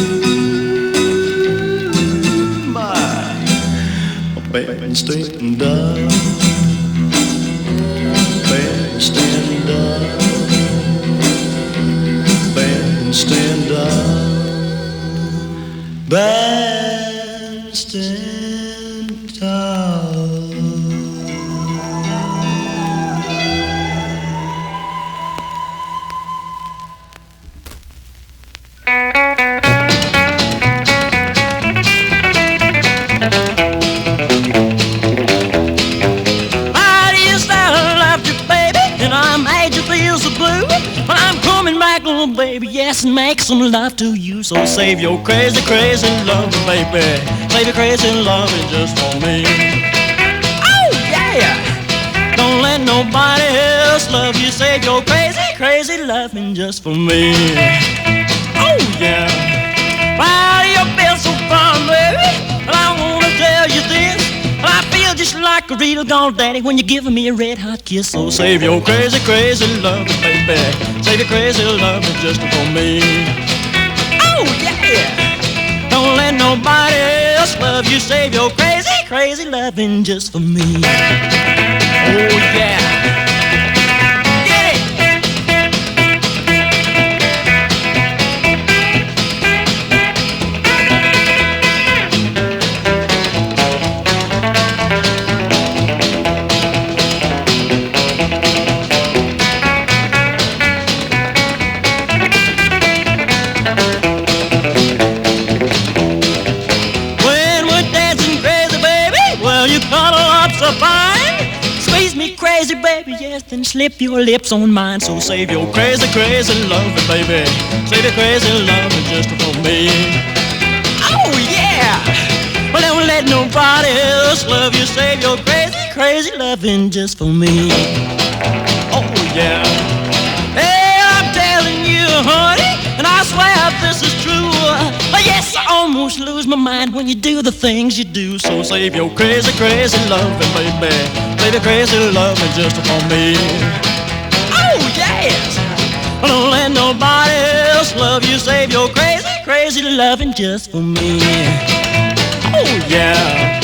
mine, a baby standing down, baby standing down, baby stand down. Bandstand down. I used to love you, baby, and I made you feel so blue. But I'm coming back, little baby, yes, and make some love to you. So save your crazy, crazy love, baby. Save your crazy love just for me. Oh, yeah! Don't let nobody else love you. Save your crazy, crazy loving just for me. Oh, yeah! Well, you feel so fun, baby, and I wanna tell you this. I feel just like a real gone daddy when you're giving me a red hot kiss. So save your crazy, crazy love, baby. Save your crazy love just for me. Oh, yeah! Don't let nobody else love you. Save your crazy, crazy loving just for me. Oh, yeah! baby, yes, then slip your lips on mine. So save your crazy, crazy loving, baby. Save your crazy loving just for me. Oh, yeah! Well, don't let nobody else love you. Save your crazy, crazy loving just for me. Oh, yeah. Hey, I'm telling you, honey, and I swear this is true. Uh, yes, I almost lose my mind when you do the things you do. So save your crazy, crazy loving, baby. Save your crazy loving just for me. Oh, yes. Don't let nobody else love you. Save your crazy, crazy loving just for me. Oh, yeah.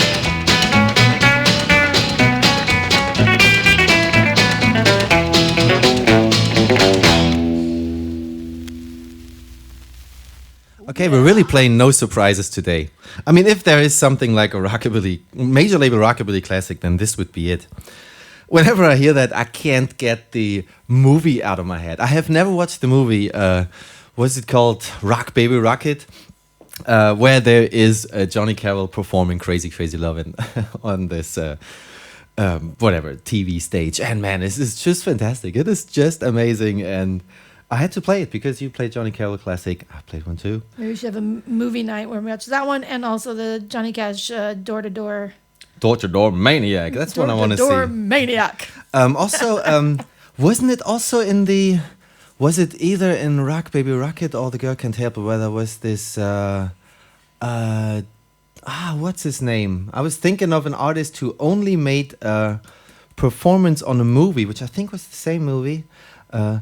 Okay, we're really playing no surprises today. I mean, if there is something like a rockabilly, major label rockabilly classic, then this would be it. Whenever I hear that, I can't get the movie out of my head. I have never watched the movie, uh, what's it called? Rock Baby Rocket, uh, where there is uh, Johnny Carroll performing Crazy Crazy Lovin' on this, uh, um, whatever, T V stage. And man, this is just fantastic. It is just amazing. And I had to play it because you played Johnny Carroll classic. I played one too. Maybe we should have a m- movie night where we watch that one and also the Johnny Cash uh, Door to Door. Door to Door Maniac. That's what I want to see. Door Maniac. Um, also, um, wasn't it also in the? Was it either in Rock Baby Rocket or The Girl Can't Help It? Where there was this? Uh, uh, ah, what's his name? I was thinking of an artist who only made a performance on a movie, which I think was the same movie. Uh,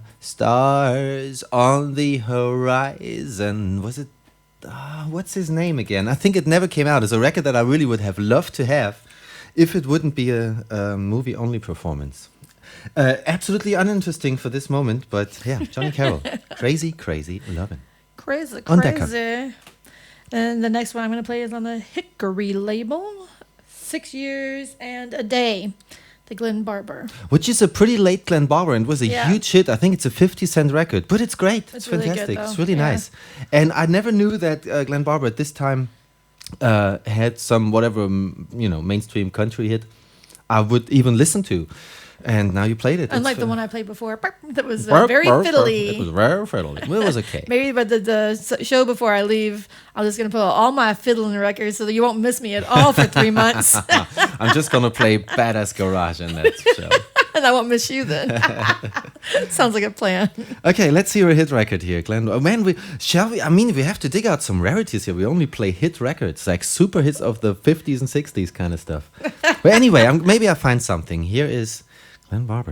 Stars on the Horizon. Was it? Uh, what's his name again? I think it never came out. It's a record that I really would have loved to have if it wouldn't be a, a movie-only performance. Uh, absolutely uninteresting for this moment, but yeah, Johnny Carroll. Crazy, crazy lovin'. Crazy, On Decca. crazy. And the next one I'm going to play is on the Hickory label. Six Years and a Day. The Glenn Barber. Which is a pretty late Glenn Barber and was a Yeah. huge hit. I think it's a fifty cent record, but it's great. It's really good, fantastic. though. It's really Yeah. nice. And I never knew that uh, Glenn Barber at this time uh, had some whatever, um, you know, mainstream country hit I would even listen to. And now you played it. Unlike It's, the uh, one I played before. That was uh, burp, very burp, burp. fiddly. It was very fiddly. Well, it was okay. Maybe by the, the s- show before I leave, I'm just going to put all my fiddling records so that you won't miss me at all for three months. I'm just going to play Badass Garage in that show. And I won't miss you then. Sounds like a plan. Okay, let's hear a hit record here, Glenn. Oh, man, we shall we? I mean, we have to dig out some rarities here. We only play hit records, like super hits of the fifties and sixties kind of stuff. But anyway, I'm, maybe I find something. Here is Glenn Barber.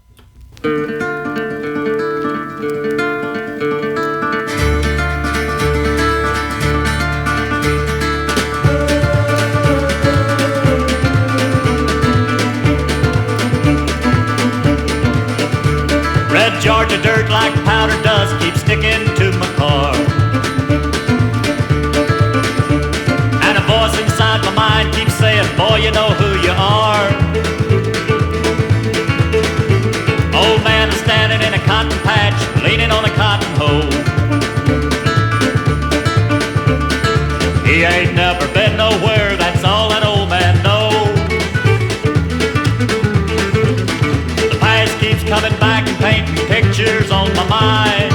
Red Georgia dirt like powder dust keeps sticking to my car. And a voice inside my mind keeps saying, boy, you know who you are. Old man is standing in a cotton patch, leaning on a cotton hoe. He ain't never been nowhere, that's all that old man knows. The past keeps coming back and painting pictures on my mind.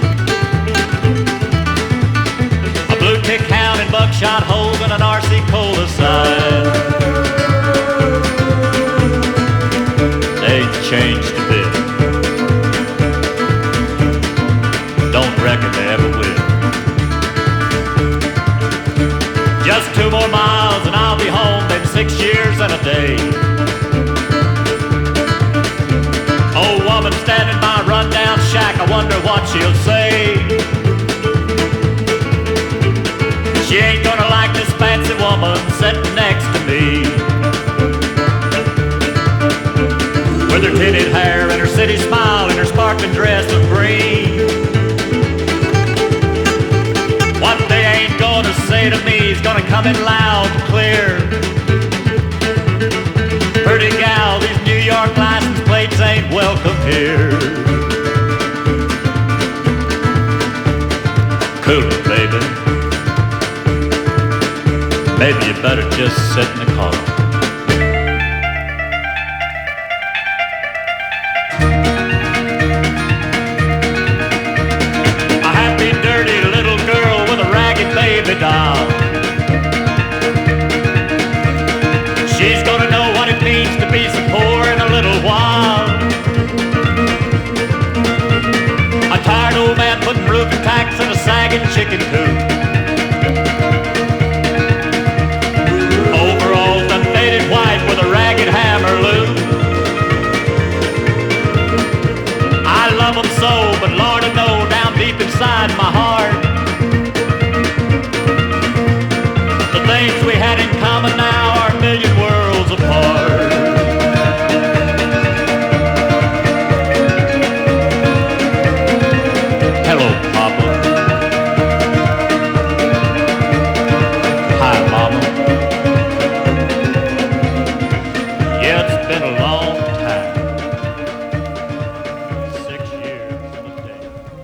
A blue tick hound and buckshot holes in an R C Cola sign. They ain't changed a bit. Don't reckon they ever will. Just two more miles and I'll be home. Been six years and a day. Old woman standing by a rundown shack, I wonder what she'll say. She ain't gonna like this fancy woman sitting next to me. With her tinted hair and her city smile and her sparkling dress of green. What they ain't gonna say to me is gonna come in loud and clear. Pretty gal, these New York license plates ain't welcome here. Cool it, baby. Maybe you better just sit in the car. ragged chicken coop. Overalls done faded white with a ragged hammer loop. I love 'em so, but Lord I know down deep inside my heart, the things we had in common now are a million worlds apart. Hello, Papa. Hi, Mama. Yeah, it's been a long time. Six years and a day.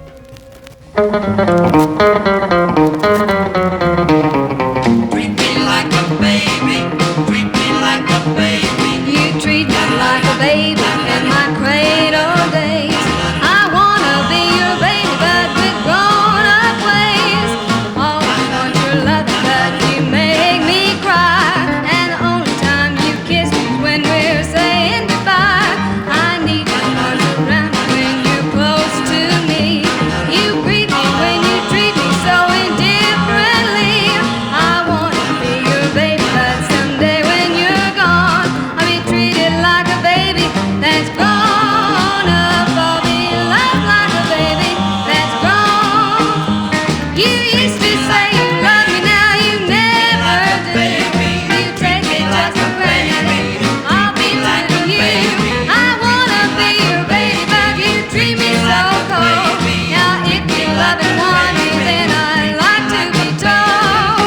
Treat me like a baby, treat me like a baby. You treat me like a baby in my cradle days. I wanna be your baby, but with grown-up ways. Always want your loving, but you make me cry. And the only time you kiss me is when we're saying goodbye. I need your arms around me when you're close to me. You greet me when you treat me so indifferently. I wanna be your baby, but someday when you're gone, I'll be treated like a baby that's grown up. I'll be loved like a baby that's grown. You used to say you love me, now you never do. You take it just for granted. I'll be telling you, I wanna be your baby, but you treat me so cold. Now if you love and want me, then I'd like to be told.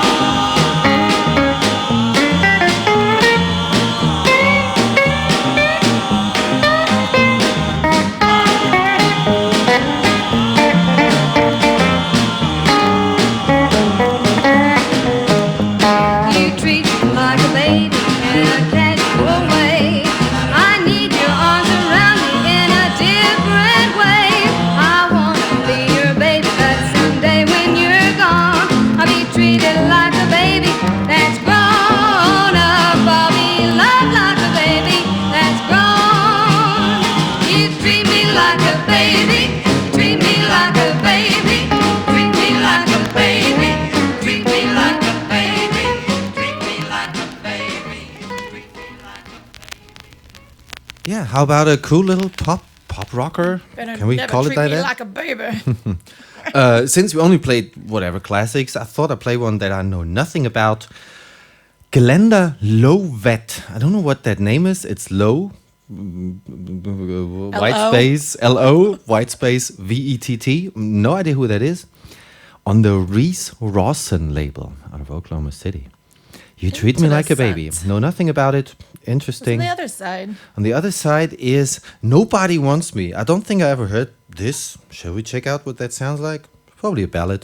You treat me like a baby in a casual way. I need your arms around me in a different way. I wanna be your baby, but someday when you're gone, I'll be treated like a baby that's grown up. I'll be loved like a baby that's grown. You treat me like a baby, treat me like a baby, treat me like a baby, treat me like a baby, treat me like a baby, treat me like a Yeah, how about a cool little pop pop rocker? Better Can we never call it treat like me that? like a baby. Uh, since we only played whatever classics, I thought I'd play one that I know nothing about. Glenda Lovett. I don't know what that name is. It's low. White L O? space L O white space V E T T. No idea who that is. On the Reese Rawson label out of Oklahoma City. You treat me like a baby. Interessant. Know nothing about it. What's on Interesting. the other side? On the other side is Nobody Wants Me. I don't think I ever heard this. Shall we check out what that sounds like? Probably a ballad.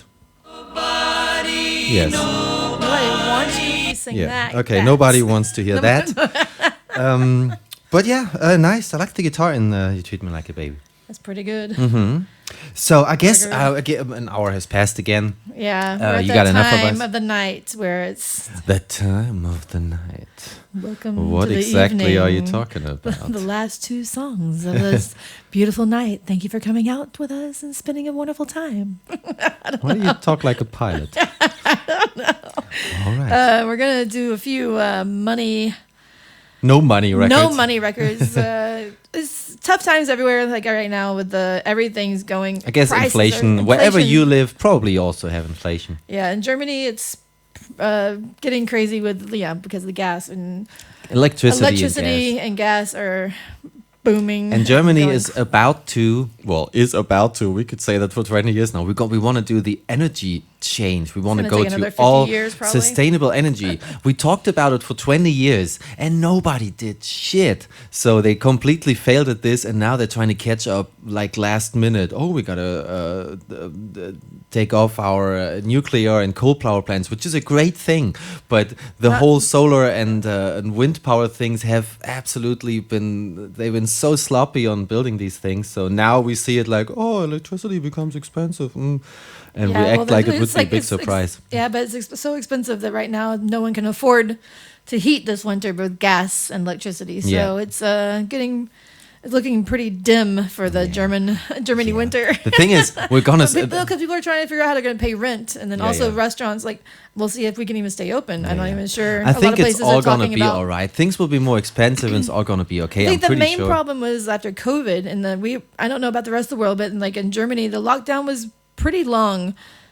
Yes. Nobody wants you to sing Yeah. that. Okay, That's- nobody wants to hear that. um, but yeah, uh, nice. I like the guitar in uh, You Treat Me Like a Baby. That's pretty good. Mm-hmm. So I guess Agree. uh, again, an hour has passed again. Yeah, Uh, we're at you that got enough of time us? of the night where it's The time of the night. welcome What to the exactly are you evening. talking about? The last two songs of this beautiful night. Thank you for coming out with us and spending a wonderful time. Why do you talk like a pilot? All right. Uh, we're gonna do a few uh, money, no money records. no money records. uh, it's tough times everywhere. Like right now, with the everything's going. I guess prices are- inflation, wherever inflation. you live, probably also have inflation. Yeah, in Germany, it's uh, getting crazy with yeah because of the gas and Electricity, electricity and gas. and gas are booming. And Germany going is about to, well, is about to, we could say that for twenty years now. We got, we want to do the energy change. We want to gonna go take another to fifty all years, probably. sustainable energy. We talked about it for twenty years and nobody did shit. So they completely failed at this and now they're trying to catch up like last minute. Oh, we got to uh, d- d- take off our uh, nuclear and coal power plants, which is a great thing. But the Not- whole solar and, uh, and wind power things have absolutely been, they've been so sloppy on building these things. So now we see it like, oh, electricity becomes expensive. Mm. And Yeah, we act well, like it it's would be a big it's ex- surprise. yeah, but it's ex- so expensive that right now no one can afford to heat this winter with gas and electricity. So Yeah. it's uh, getting it's looking pretty dim for the German Germany winter. The thing is, we're gonna s- because people are trying to figure out how they're going to pay rent, and then Yeah, also yeah. restaurants. Like, we'll see if we can even stay open. I'm not even sure. I A think lot of it's places all are gonna talking be about. all right. Things will be more expensive, and it's all gonna be okay. I think I'm the pretty main sure. problem was after COVID, and then we. I don't know about the rest of the world, but in, like in Germany, the lockdown was pretty long.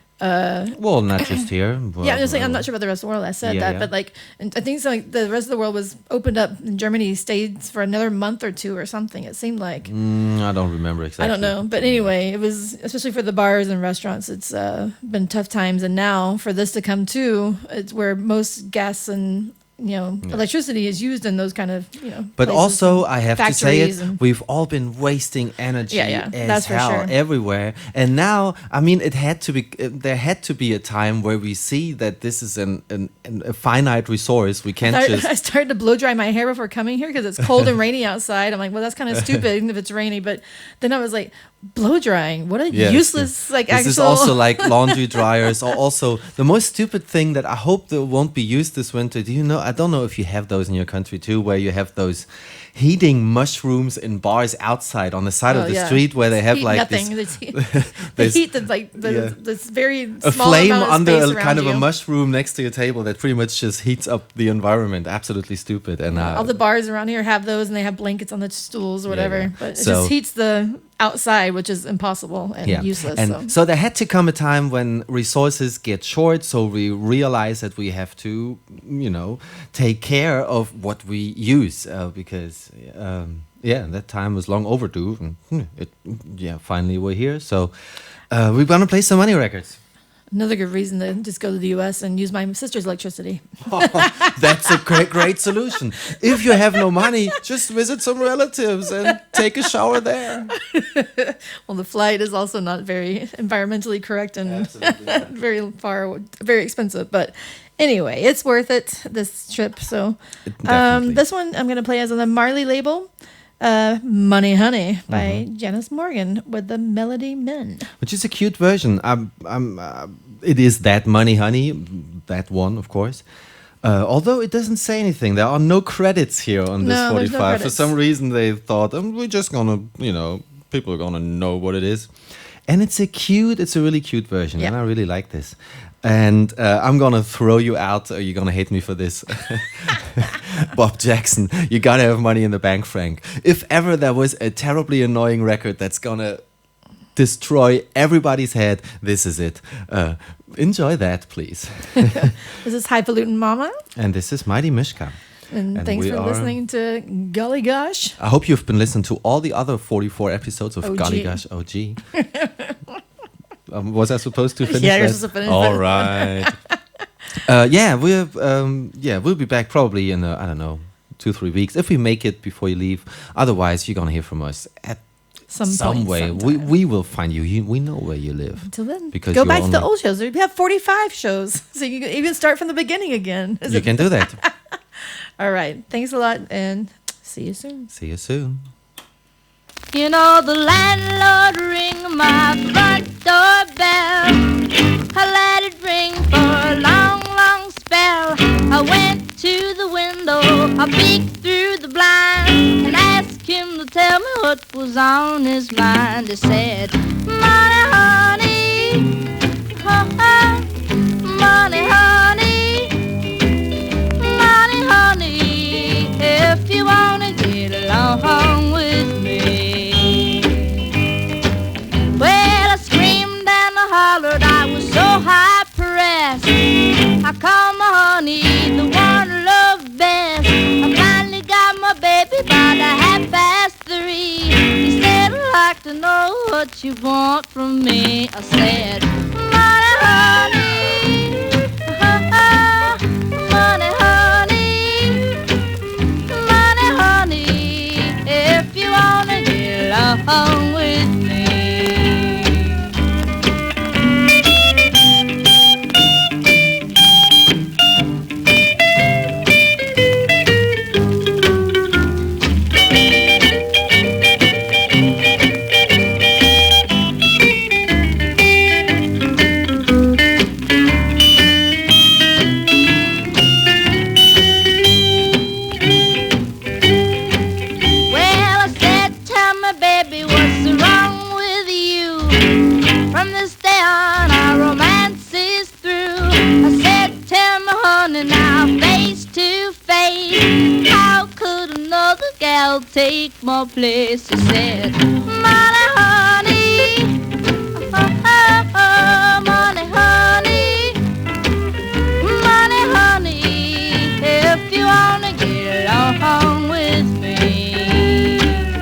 Uh, Well, not just here. Well, yeah, I'm just saying. I'm not sure about the rest of the world. I said Yeah, that, yeah. but like, and I think so. Like, the rest of the world was opened up. And Germany stayed for another month or two or something. It seemed like. Mm, I don't remember exactly. I don't know, but anyway, it was especially for the bars and restaurants. It's uh, been tough times, and now for this to come too, it's where most gas and you know Yeah. electricity is used in those kind of you know. But places also, and I have to say it, factories and- we've all been wasting energy Yeah, yeah, as that's for hell sure. everywhere. And now, I mean, it had to be. uh, There had to be a time where we see that this is an, an, an a finite resource. We can't I, just. I started to blow dry my hair before coming here because it's cold and rainy outside. I'm like, well, that's kind of stupid, even if it's rainy. But then I was like, blow drying, what a Yes, useless like this actual. is also like laundry dryers. Or also, the most stupid thing that I hope that won't be used this winter. Do you know? I don't know if you have those in your country too, where you have those heating mushrooms in bars outside on the side Oh, of the yeah. street, where they have Heat like nothing. this. They heat, they this- heat the like the, yeah. this very a small flame amount of under space a around kind of you. a mushroom next to your table that pretty much just heats up the environment. Absolutely stupid. And uh, All the bars around here have those, and they have blankets on the stools or whatever. yeah. But it So- just heats the outside, which is impossible and yeah. useless. And so. so there had to come a time when resources get short, so we realize that we have to, you know, take care of what we use uh, because, um, yeah, that time was long overdue. And hmm, it, yeah, finally we're here. So uh, we're gonna play some money records. Another good reason to just go to the U S and use my sister's electricity. That's a great, great solution. If you have no money, just visit some relatives and take a shower there. Well, the flight is also not very environmentally correct and Absolutely not. very far, very expensive. But anyway, it's worth it, this trip. So um, Definitely. this one I'm going to play as on the Marley label, uh, Money Honey by Mm-hmm. Janice Morgan with the Melody Men. Which is a cute version. Um, um, uh, it is that Money Honey, that one, of course. Uh, although it doesn't say anything. There are no credits here on this No, there's no forty-five. For credits. some reason, they thought, um, we're just gonna, you know, people are gonna know what it is. And it's a cute, it's a really cute version. Yeah. And I really like this. And uh, I'm gonna throw you out, or you're gonna hate me for this. Bob Jackson, you gotta have money in the bank, Frank. If ever there was a terribly annoying record that's gonna destroy everybody's head, this is it. Uh, enjoy that, please. This is Highfalutin Mama. And this is Mighty Mishka. And, And thanks we for are- listening to Golly Gosh. I hope you've been listening to all the other forty-four episodes of O G. Golly Gosh O G. um, was I supposed to finish Yeah, you're that? supposed to finish All that. right. uh, yeah, we're um, yeah we'll be back probably in uh, I don't know two three weeks if we make it before you leave. Otherwise, you're gonna hear from us at Some, some point, way. sometime. We we will find you. you. We know where you live. Until then, Because go you're back to the only- old shows. We have forty-five shows, so you can even start from the beginning again. Is You it- can do that. All right. Thanks a lot, and see you soon. See you soon. You know the landlord ring my front door bell. I let it ring for a long, long spell. I went to the window, I peeked through the blind and asked him to tell me what was on his mind. He said, money, honey, oh, money, honey, money, honey, if you wanna get along with me. Well, I screamed and I hollered, I was so high pressed. I called my honey, the one I love best. I finally got my baby by the half past three. He said, I'd like to know what you want from me. I said, money, honey, money, honey, money, honey, if you wanna get along with me. Well, I said, take my place. He said, money, honey, oh, oh, oh, money, honey, money, honey, if you wanna get along with me.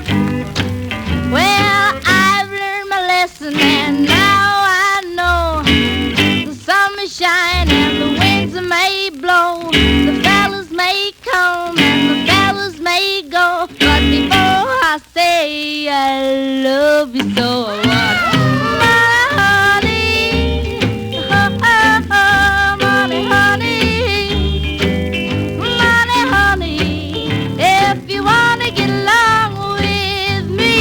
Well, I've learned my lesson and now I know the sun may shine and the winds may blow, the fellas may come and the fellas may go, but before I say I love you so, I want my honey, oh, oh, oh, money, honey, money, honey, if you wanna get along with me.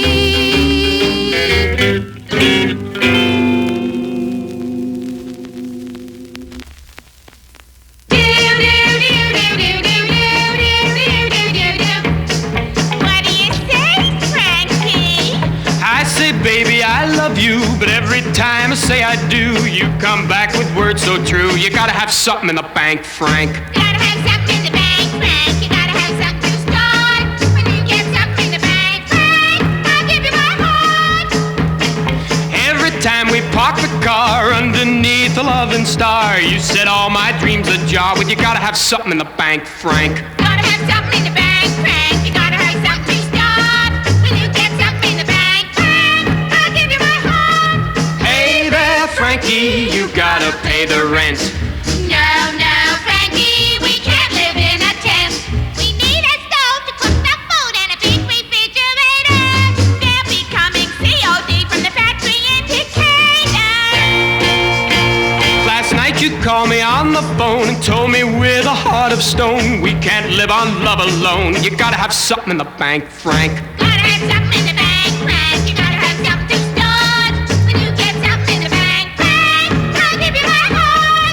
What do you say, Frankie? I say, baby, I love you, but every time I say I do, you come back with words so true. You gotta have something in the bank, Frank. Gotta have something in the bank, Frank. You gotta have something to start. When you get something in the bank, Frank, I'll give you my heart. Every time we park the car underneath the loving star, you said all my dreams ajar. Well, you gotta have something in the bank, Frank. Gotta have something in the bank, Frank. You gotta have something to start. When you get something in the bank, Frank, I'll give you my heart. Hey there, Frankie, you gotta pay the rent. No, no, Frankie, we can't live in a tent. We need a stove to cook the food and a big refrigerator. They'll be coming C O D from the factory in Decatur. Last night you called me on the phone and told me with a heart of stone we can't live on love alone. You gotta have something in the bank, Frank. Gotta have something in the bank, Frank. You gotta have something to start. When you get something in the bank, Frank, I'll give you my heart.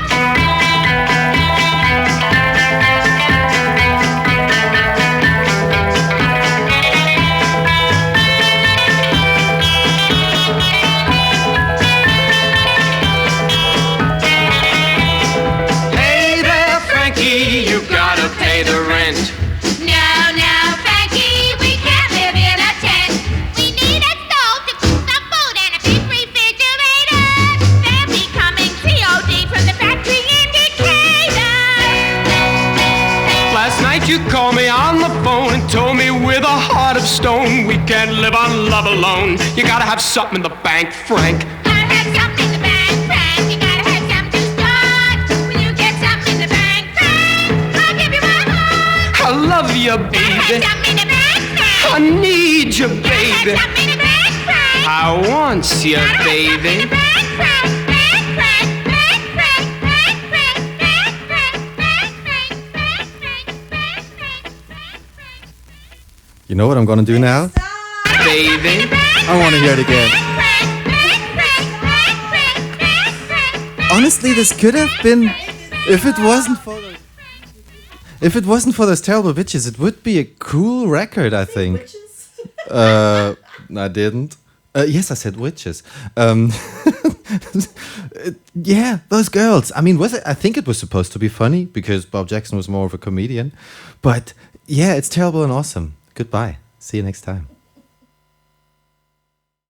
Hey there, Frankie, you gotta pay the rent. No, no, Frankie, we can't live in a tent. We need a stove to cook the food and a big refrigerator. They'll be coming C O D from the factory in Decatur. Last night you called me on the phone and told me with a heart of stone we can't live on love alone. You gotta have something in the bank, Frank. Gotta have something in the bank, Frank. You gotta have something to start. When you get something in the bank, Frank, I'll give you my heart. I love you, Gotta have baby. something in the bank, Frank. I need you, Gotta have baby. something in the bank, Frank. I want you, Gotta have something in baby. the bank, Frank. Bank, Frank, bank, Frank, bank, Frank, bank, Frank, bank, Frank, bank, Frank, bank, Frank, bank, Frank. You know what I'm gonna do now? Baby. I wanna hear it again. Honestly, this could have been, if it wasn't for the, if it wasn't for those terrible bitches, it would be a cool record, I think. Uh, I didn't. Uh, yes, I said witches. Um, it- yeah, those girls. I mean, was it? I think it was supposed to be funny because Bob Jackson was more of a comedian. But yeah, it's terrible and awesome. Goodbye. See you next time.